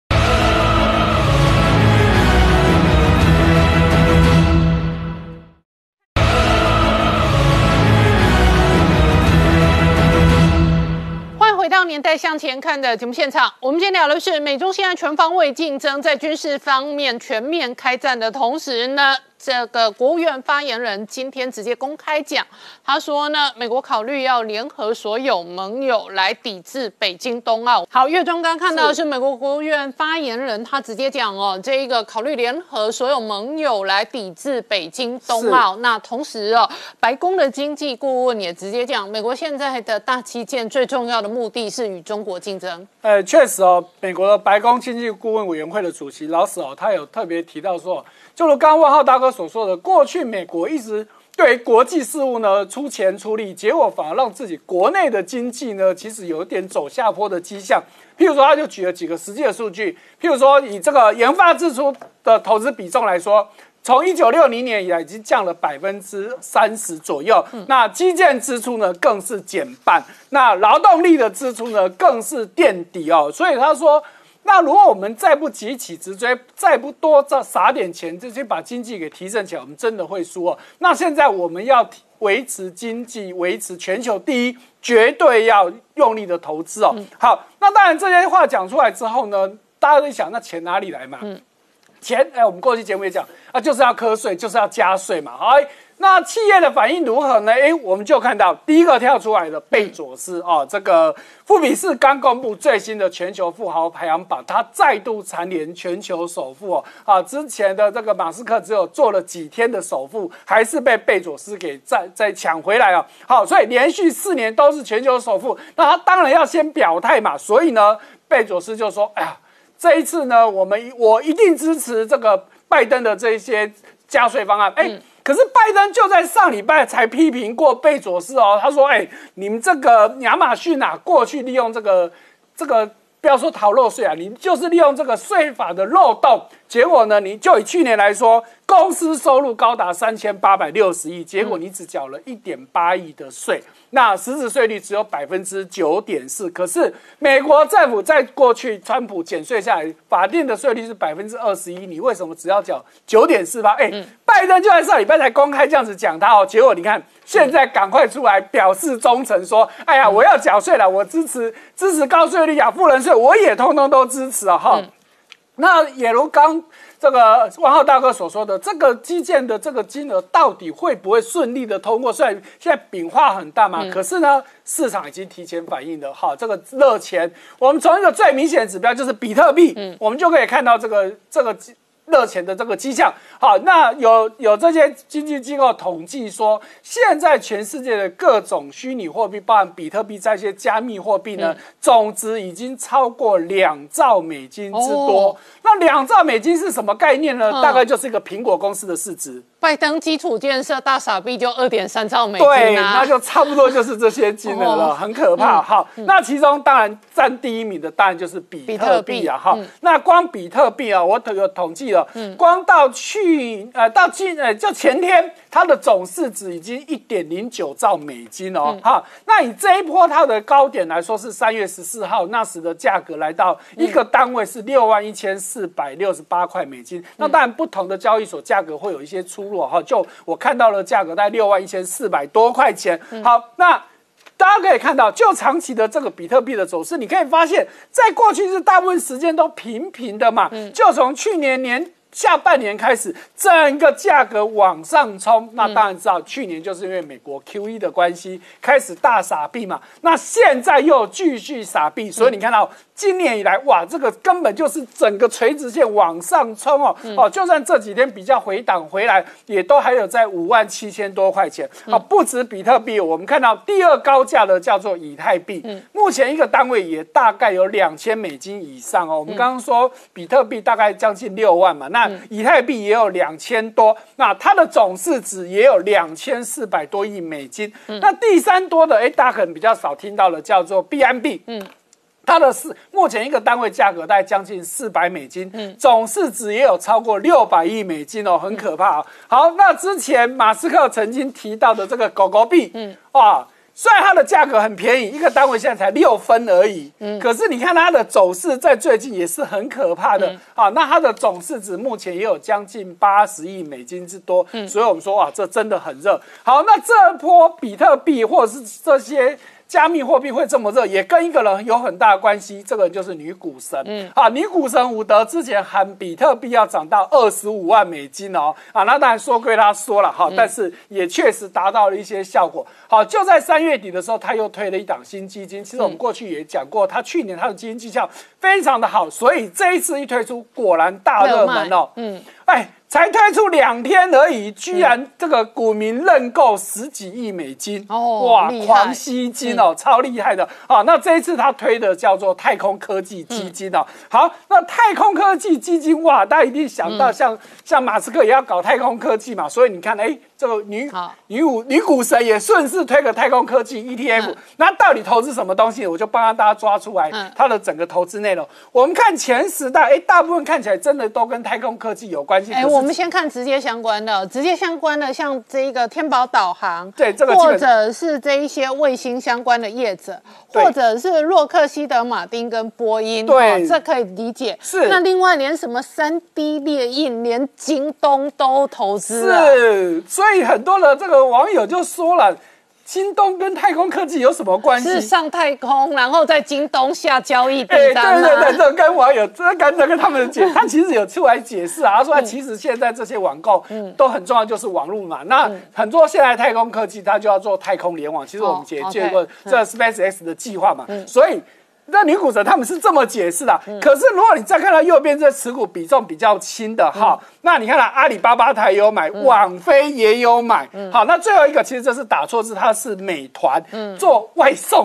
回到年代向前看的节目现场，我们今天聊的是美中现在全方位竞争，在军事方面全面开战的同时呢，这个国务院发言人今天直接公开讲，他说呢，美国考虑要联合所有盟友来抵制北京冬奥。好，岳中刚看到的是美国国务院发言人，他直接讲这一个考虑联合所有盟友来抵制北京冬奥。那同时白宫的经济顾问也直接讲，美国现在的大基建最重要的目的是与中国竞争。 确实美国的白宫经济顾问委员会的主席劳斯他有特别提到说，就如刚刚万浩大哥所说的，过去美国一直对国际事务呢出钱出力，结果反而让自己国内的经济呢其实有点走下坡的迹象。譬如说，他就举了几个实际的数据，譬如说以这个研发支出的投资比重来说，从1960年以来已经降了30%左右。那基建支出呢更是减半，那劳动力的支出呢更是垫底所以他说，那如果我们再不急起直追，再不多撒点钱，就去把经济给提振起来，我们真的会输那现在我们要维持经济，维持全球第一，绝对要用力的投资好，那当然这些话讲出来之后呢，大家都想，那钱哪里来嘛？钱，我们过去节目也讲就是要课税，就是要加税嘛。好，那企业的反应如何呢？我们就看到第一个跳出来的贝佐斯这个富比士刚公布最新的全球富豪排行榜，他再度蝉联全球首富之前的这个马斯克只有做了几天的首富，还是被贝佐斯给再抢回来好，所以连续4年都是全球首富，那他当然要先表态嘛。所以呢，贝佐斯就说：“哎呀，这一次呢，我一定支持这个拜登的这些加税方案。”可是拜登就在上礼拜才批评过贝佐斯他说：“你们这个亚马逊过去利用这个不要说逃漏税你就是利用这个税法的漏洞，结果呢，你就以去年来说， 公司收入高达3860亿，结果你只缴了1.8亿的税，那实质税率只有9.4%。可是美国政府在过去川普减税下来，法定的税率是21%，你为什么只要缴9.48%？拜登就在上礼拜才公开这样子讲他哦，结果你看现在赶快出来表示忠诚，说哎呀我要缴税了，我支持高税率啊，富人税我也通通都支持啊哈。那也如刚这个万浩大哥所说的，这个基建的这个金额到底会不会顺利的通过？虽然现在饼画很大嘛，可是呢，市场已经提前反应了。好，这个热钱，我们从一个最明显的指标就是比特币，我们就可以看到这个热钱的这个迹象。好，那有这些经济机构统计说，现在全世界的各种虚拟货币，包含比特币这些加密货币呢，总值已经超过2兆美金之多。那2兆美金是什么概念呢？大概就是一个苹果公司的市值。 拜登基础建设大傻逼就2.3兆美金对，那就差不多就是这些金额了，很可怕。好，那其中当然占第一名的当然就是比特币啊。哈，那光比特币啊，我有统计了，光到就前天，它的总市值已经1.09兆美金哦。好，那以这一波它的高点来说，是3月14号那时的价格来到一个单位是61468块美金。那当然不同的交易所价格会有一些出入哈，就我看到的价格在61400多块钱。好，那大家可以看到，就长期的这个比特币的走势，你可以发现，在过去是大部分时间都平平的嘛，就从去年下半年开始，整个价格往上冲。那当然知道，去年就是因为美国 QE 的关系，开始大撒币嘛。那现在又继续撒币，所以你看到今年以来，哇，这个根本就是整个垂直线往上冲哦。就算这几天比较回档回来，也都还有在57000多块钱。不止比特币，我们看到第二高价的叫做以太币，目前一个单位也大概有2000美金以上哦。我们刚刚说比特币大概将近6万嘛，那以太币也有2000多，那它的总市值也有2400多亿美金。那第三多的，大家可能比较少听到的叫做 BNB，它的目前一个单位价格大概将近400美金，总市值也有超过600亿美金哦，很可怕。好，那之前马斯克曾经提到的这个狗狗币，虽然它的价格很便宜，一个单位现在才6分而已，可是你看它的走势在最近也是很可怕的。那它的总市值目前也有将近80亿美金之多，所以我们说哇，这真的很热。好，那这波比特币或者是这些加密货币会这么热，也跟一个人有很大的关系，这个人就是女股神。女股神伍德之前喊比特币要涨到25万美金哦。那当然说归他说了但是也确实达到了一些效果。好，就在3月底的时候，他又推了一档新基金。其实我们过去也讲过，他去年他的基金绩效非常的好，所以这一次一推出，果然大热门哦。才推出2天而已，居然这个股民认购10几亿美金，哇，狂吸金哦，超厉害的。那这一次他推的叫做太空科技基金哦。好，那太空科技基金，哇，大家一定想到像马斯克也要搞太空科技嘛，所以你看，这个女股神也顺势推个太空科技 ETF，那到底投资什么东西？我就帮大家抓出来它的整个投资内容。我们看前10大，大部分看起来真的都跟太空科技有关系。 我们先看直接相关的，像这一个天宝导航， 对，这个或者是这一些卫星相关的业者，或者是洛克希德马丁跟波音， 对， 这可以理解。 是， 那另外连什么3D 列印，连京东都投资了。 是，所以很多的这个网友就说了，京东跟太空科技有什么关系？ 是上太空，然后在京东下交易订单吗？ 对，这跟网友跟他们解，他其实有出来解释他说其实现在这些网购都很重要，就是网络嘛。那很多现在太空科技，它就要做太空联网。其实我们也见过这 SpaceX 的计划嘛，所以。那女股神他们是这么解释的，可是如果你再看到右边这持股比重比较轻的那你看到阿里巴巴它也有买，网飞也有买。好，那最后一个其实这是打错字，它是美团做外送的。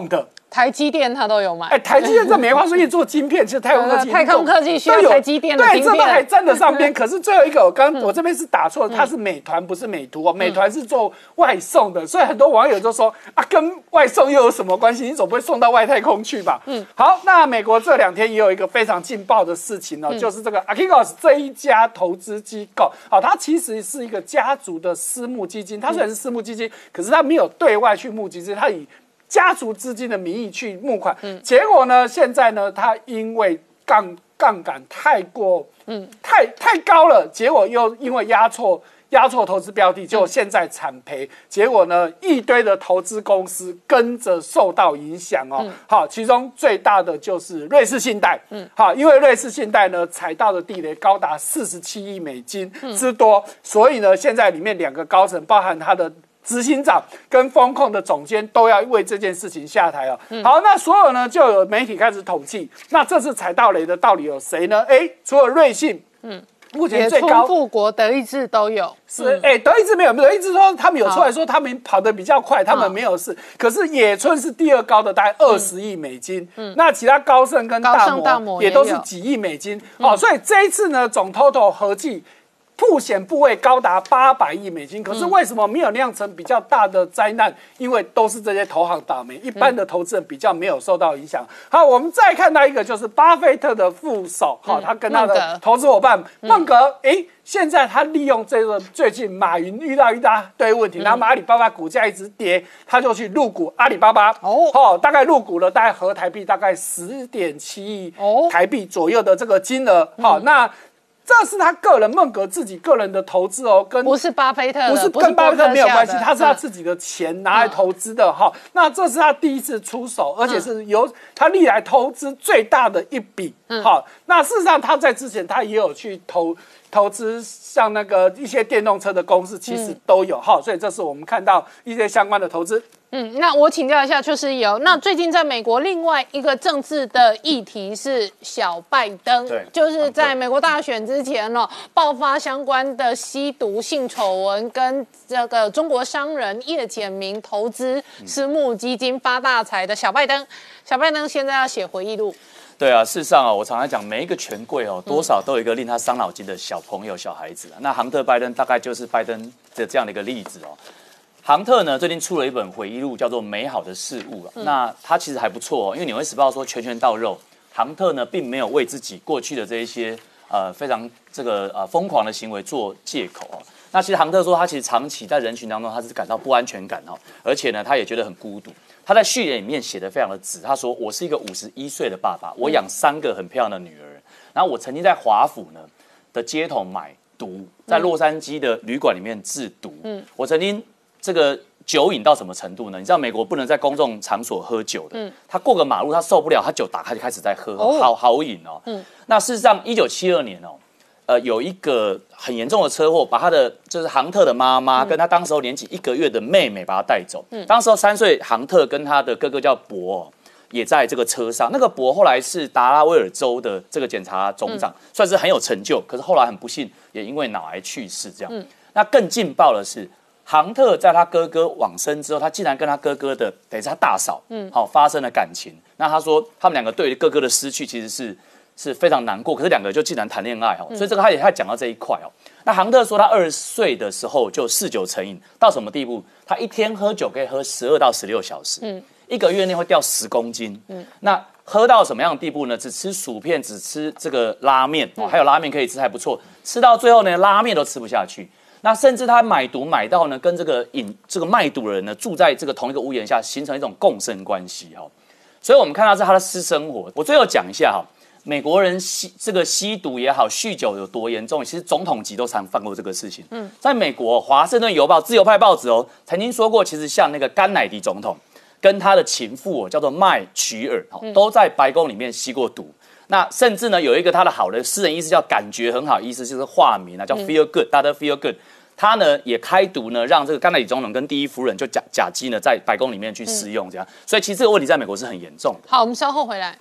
台积电它都有买。 哎，台积电这梅花树叶做晶片，其实太空科技， 太空科技需要台积电的晶片， 对，这都还沾得上边。可是最后一个，我这边是打错了，它是美团，不是美图哦。美团是做外送的，所以很多网友就说啊，跟外送又有什么关系？你总不会送到外太空去吧？好，那美国这2天也有一个非常劲爆的事情哦，就是这个 Archegos 这一家投资机构，好，它其实是一个家族的私募基金，它虽然是私募基金，可是它没有对外去募集资，它以家族资金的名义去募款，结果呢，现在呢，他因为杠杆太过，太高了，结果又因为压错投资标的，结果现在惨赔，结果呢，一堆的投资公司跟着受到影响哦。好，其中最大的就是瑞士信贷，好，因为瑞士信贷呢踩到的地雷高达47亿美金之多，所以呢，现在里面2个高层，包含他的执行长跟风控的总监都要为这件事情下台了。好，那所有呢就有媒体开始统计，那这次踩到雷的到底有谁呢？除了瑞信，目前最高， 富国、德意志都有。 是，德意志没有，德意志说他们有出来说他们跑得比较快，他们没有事。可是野村是第2高的，大概20亿美金。那其他高盛跟大摩也都是几亿美金。好，所以这一次呢，总 total 合计曝险部位高达800亿美金，可是为什么没有酿成比较大的灾难？因为都是这些投行倒霉，一般的投资人比较没有受到影响。好，我们再看到一个就是巴菲特的副手，他跟他的投资伙伴孟格，现在他利用这个最近马云遇到一大堆问题，然后阿里巴巴股价一直跌，他就去入股阿里巴巴，大概入股了大概合台币大概10.7亿台币左右的这个金额，那这是他个人孟格自己个人的投资哦， 不是巴菲特的， 不是跟巴菲特没有关系，他是他自己的钱拿来投资的哈。那这是他第一次出手，而且是由他历来投资最大的一笔。好，那事实上他在之前他也有去投资像那个一些电动车的公司，其实都有哈。所以这是我们看到一些相关的投资。 那我请教一下邱师友，那最近在美国另外一个政治的议题是小拜登，就是在美国大选之前爆发相关的吸毒性丑闻，跟这个中国商人叶简明投资私募基金发大财的小拜登现在要写回忆录。 对啊，事实上我常常讲，每一个权贵多少都有一个令他伤脑筋的小朋友、小孩子。那杭特·拜登大概就是拜登的这样的一个例子哦。杭特呢，最近出了一本回忆录，叫做《美好的事物》那他其实还不错因为《纽约时报》说拳拳到肉，杭特呢并没有为自己过去的这一些非常这个疯狂的行为做借口那其实杭特说，他其实长期在人群当中，他是感到不安全感而且呢，他也觉得很孤独。他在序言里面写得非常的直，他说：“我是一个51岁的爸爸，我养3个很漂亮的女儿，然后我曾经在华府呢的街头买毒，在洛杉矶的旅馆里面制毒，我曾经这个酒瘾到什么程度呢？你知道美国不能在公众场所喝酒的，他过个马路他受不了，他酒打开就开始在喝，好瘾那事实上，1972年有一个很严重的车祸，把他的就是杭特的妈妈跟他当时候年纪1个月的妹妹把他带走。当时候3岁杭特跟他的哥哥叫博也在这个车上。那个博后来是达拉威尔州的这个检察总长，算是很有成就。可是后来很不幸，也因为脑癌去世。这样，那更劲爆的是，杭特在他哥哥往生之后，他竟然跟他哥哥的等于是他大嫂，发生了感情。那他说他们2个对于哥哥的失去其实是非常难过，可是2个就竟然谈恋爱所以这个他讲到这一块那杭特说他20岁的时候就嗜酒成瘾，到什么地步？他一天喝酒可以喝12到16小时，1个月内会掉10公斤那喝到什么样的地步呢？只吃薯片，只吃这个拉面还有拉面可以吃还不错，吃到最后呢，拉面都吃不下去。那甚至他买毒买到呢，跟这个卖毒的人呢住在这个同一个屋檐下，形成一种共生关系所以我们看到是他的私生活。我最后讲一下美国人吸毒也好，酗酒有多严重，其实总统级都常犯过这个事情。在美国，《华盛顿邮报》自由派报纸曾经说过，其实像那个甘乃迪总统跟他的情妇叫做麦曲尔都在白宫里面吸过毒。那甚至呢，有一个他的好的私人医师叫感觉很好医师，就是化名叫 Feel Good， 大家 Feel Good。他呢也开毒呢，让这个甘乃迪总统跟第一夫人就甲基呢在白宫里面去使用这样。所以其实这个问题在美国是很严重的。 好，我们稍后回来。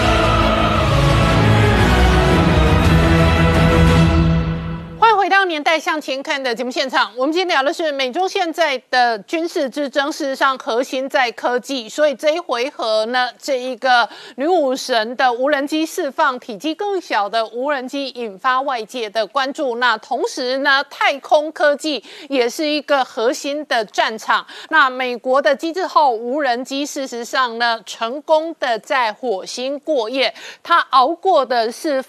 年代代向前看的节目现场，我们今天聊的是美中现在的军事之争，事实上核心在科技，所以这一回合呢，这一个女武神的无人机释放体积更小的无人机，引发外界的关注。那同时呢，太空科技也是一个核心的战场。那美国的机智号无人机，事实上呢，成功的在火星过夜，它熬过的是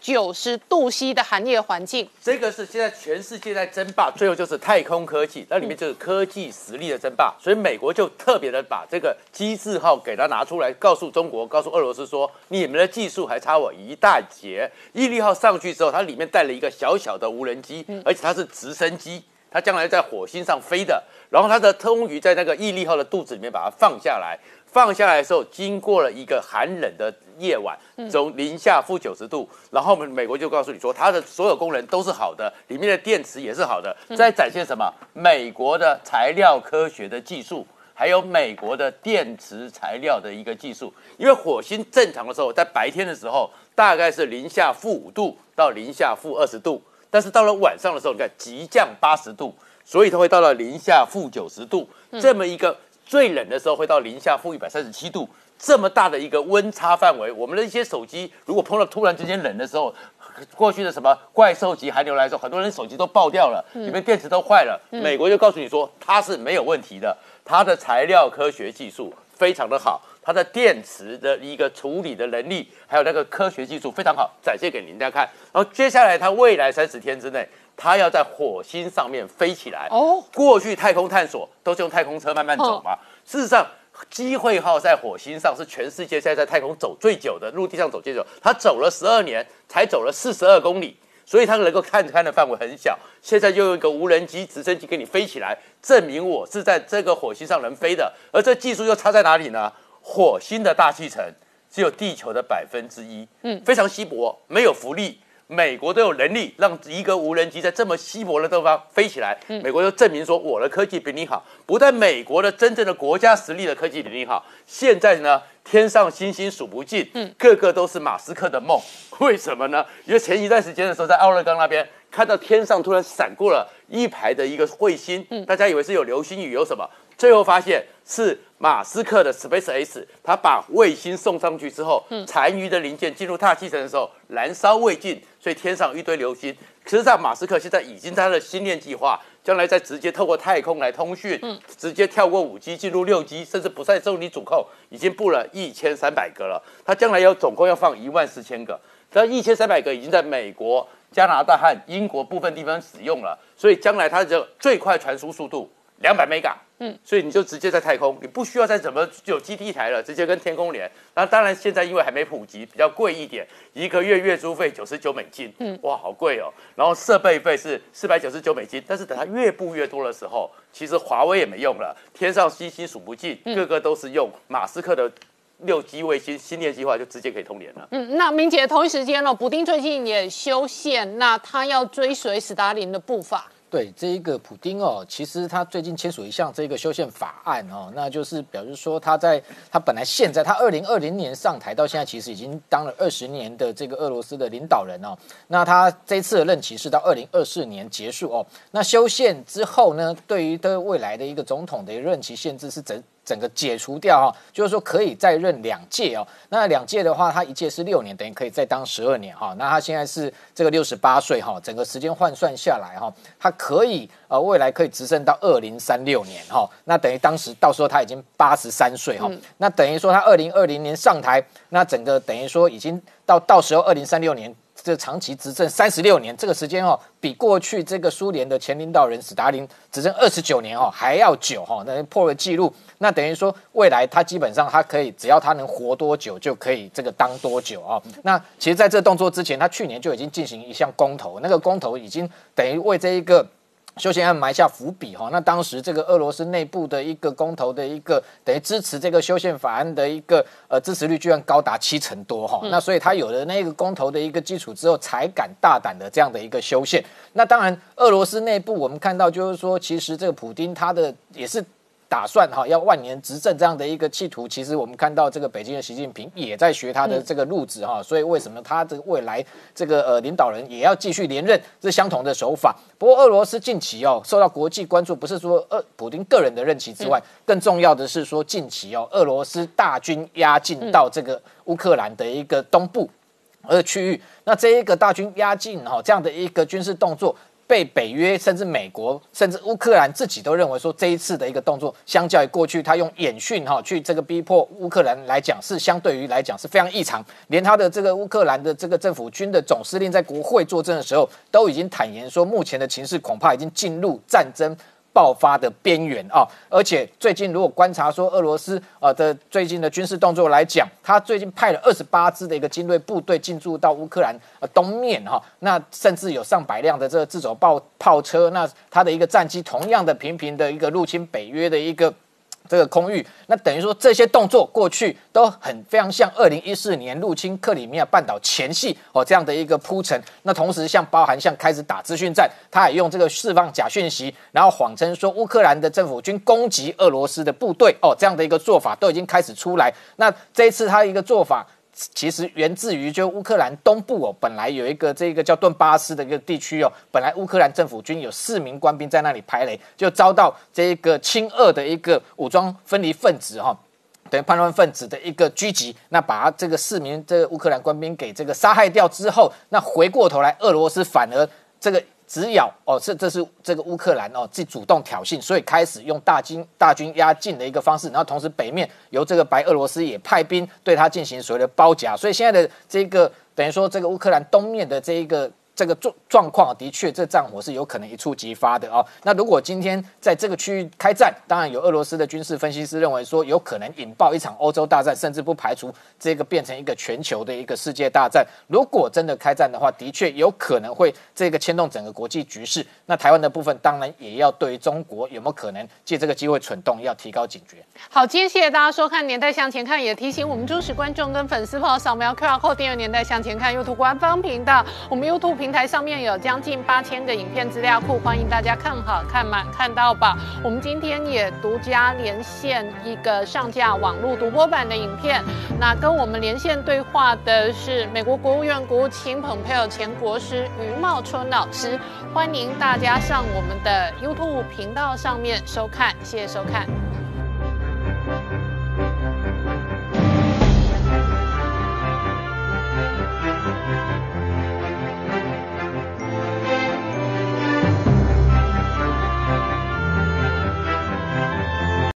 -90°C的寒夜环境。 这个是现在全世界在争霸，最后就是太空科技，那里面就是科技实力的争霸。所以美国就特别的把这个机智号给它拿出来，告诉中国，告诉俄罗斯说，你们的技术还差我一大截。毅力号上去之后，它里面带了一个小小的无人机，而且它是直升机，它将来在火星上飞的。然后它的空余在那个毅力号的肚子里面把它放下来。放下来的时候，经过了一个寒冷的夜晚，从零下-90°，然后美国就告诉你说，它的所有功能都是好的，里面的电池也是好的，在展现什么？美国的材料科学的技术，还有美国的电池材料的一个技术。因为火星正常的时候，在白天的时候，大概是零下-5度到零下-20°，但是到了晚上的时候，你看急降80°，所以它会到了零下-90°，这么一个。最冷的时候会到零下-137°，这么大的一个温差范围，我们的一些手机如果碰到突然之间冷的时候，过去的什么怪兽级寒流来的时候，很多人手机都爆掉了，里面电池都坏了。美国就告诉你说它是没有问题的，它的材料科学技术非常的好，它的电池的一个处理的能力，还有那个科学技术非常好，展现给大家看。然后接下来它未来30天之内。它要在火星上面飞起来。过去太空探索都是用太空车慢慢走嘛。事实上，机会号在火星上是全世界现在在太空走最久的，陆地上走最久。它走了12年，才走了42公里，所以它能够看的范围很小。现在又用一个无人机、直升机给你飞起来，证明我是在这个火星上能飞的。而这技术又差在哪里呢？火星的大气层只有地球的1%，非常稀薄，没有浮力。美国都有能力让一个无人机在这么稀薄的地方飞起来，美国就证明说我的科技比你好。不但美国的真正的国家实力的科技比你好，现在呢，天上星星数不尽，个个都是马斯克的梦。为什么呢？因为前一段时间的时候，在奥勒冈那边看到天上突然闪过了一排的一个彗星，大家以为是有流星雨，有什么？最后发现是马斯克的 SpaceX， 他把卫星送上去之后，残余的零件进入大气层的时候燃烧未尽，所以天上有一堆流星。实际上，马斯克现在已经他的星链计划，将来再直接透过太空来通讯，直接跳过5G进入6G，甚至不再受你主控，已经布了1300个了。他将来总共要放14000个，这1300个已经在美国、加拿大和英国部分地方使用了，所以将来它的最快传输速度200 mega。所以你就直接在太空，你不需要再怎么有基地台了，直接跟天空连。那当然现在因为还没普及，比较贵一点，1个月月租费$99，哇，好贵哦。然后设备费是$499，但是等它越布越多的时候，其实华为也没用了，天上星星数不尽，个个都是用马斯克的6G 卫星星链计划就直接可以通联了。 那明姐同一时间普丁最近也修宪，那他要追随史达林的步伐。 对这一个普丁其实他最近签署一项这个修宪法案那就是表示说他本来现在他2020年上台到现在，其实已经当了20年的这个俄罗斯的领导人那他这一次的任期是到2024年结束那修宪之后呢，对于对未来的一个总统的任期限制是整个解除掉就是说可以再任2届那2届的话，他一届是6年，等于可以再当12年那他现在是这个68岁整个时间换算下来他可以未来可以执政到2036年那等于到时候他已经83岁那等于说他2020年上台，那整个等于说已经到时候2036年。这长期执政36年，这个时间比过去这个苏联的前领导人史达林执政29年还要久那破了纪录。那等于说未来他基本上他可以，只要他能活多久就可以这个当多久那其实在这动作之前，他去年就已经进行一项公投，那个公投已经等于为这一个修宪案埋下伏笔那当时这个俄罗斯内部的一个公投的一个等于支持这个修宪法案的一个支持率居然高达70%多那所以他有了那个公投的一个基础之后，才敢大胆的这样的一个修宪。那当然俄罗斯内部我们看到就是说，其实这个普丁他的也是打算要万年执政这样的一个企图，其实我们看到这个北京的习近平也在学他的这个路子所以为什么他这个未来这个领导人也要继续连任，是相同的手法。不过俄罗斯近期受到国际关注，不是说普丁个人的任期之外，更重要的是说近期俄罗斯大军压境到这个乌克兰的一个东部区域。那这一个大军压境这样的一个军事动作，被北约甚至美国甚至乌克兰自己都认为说，这一次的一个动作，相较于过去他用演训去这个逼迫乌克兰来讲，是相对于来讲是非常异常。连他的这个乌克兰的这个政府军的总司令在国会作证的时候，都已经坦言说，目前的情势恐怕已经进入战争爆发的边缘而且最近如果观察说俄罗斯的最近的军事动作来讲，他最近派了28支的一个精锐部队进驻到乌克兰东面那甚至有上百辆的这个自走炮车，那他的一个战机同样的频频的一个入侵北约的一个这个空域，那等于说这些动作过去都非常像2014年入侵克里米亚半岛前夕这样的一个铺陈。那同时包含开始打资讯战，他也用这个释放假讯息，然后谎称说乌克兰的政府军攻击俄罗斯的部队这样的一个做法都已经开始出来。那这一次他的一个做法，其实源自于就乌克兰东部本来有一个这个叫顿巴斯的一个地区本来乌克兰政府军有4名官兵在那里排雷，就遭到这个亲俄的一个武装分离分子等于叛乱分子的一个狙击，那把这个4名这个乌克兰官兵给这个杀害掉之后，那回过头来俄罗斯反而这个只咬这是这个乌克兰自己主动挑衅，所以开始用大军压境的一个方式，然后同时北面由这个白俄罗斯也派兵对他进行所谓的包夹，所以现在的这个等于说这个乌克兰东面的这个状况，的确这战火是有可能一触即发的那如果今天在这个区域开战，当然有俄罗斯的军事分析师认为说，有可能引爆一场欧洲大战，甚至不排除这个变成一个全球的一个世界大战。如果真的开战的话，的确有可能会这个牵动整个国际局势。那台湾的部分当然也要对于中国有没有可能借这个机会蠢动，要提高警觉。 好，今天谢谢大家收看《年代向前看》，也提醒我们忠实观众跟粉丝朋友扫描 QR Code 订阅《年代向前看》YouTube 官方频道。我们 YouTube 平台上面有将近8000个影片资料库，欢迎大家看好看满看到饱。我们今天也独家连线一个上架网络独播版的影片，那跟我们连线对话的是美国国务院国务卿蓬佩奥前国师余茂春老师，欢迎大家上我们的 YouTube 频道上面收看，谢谢收看。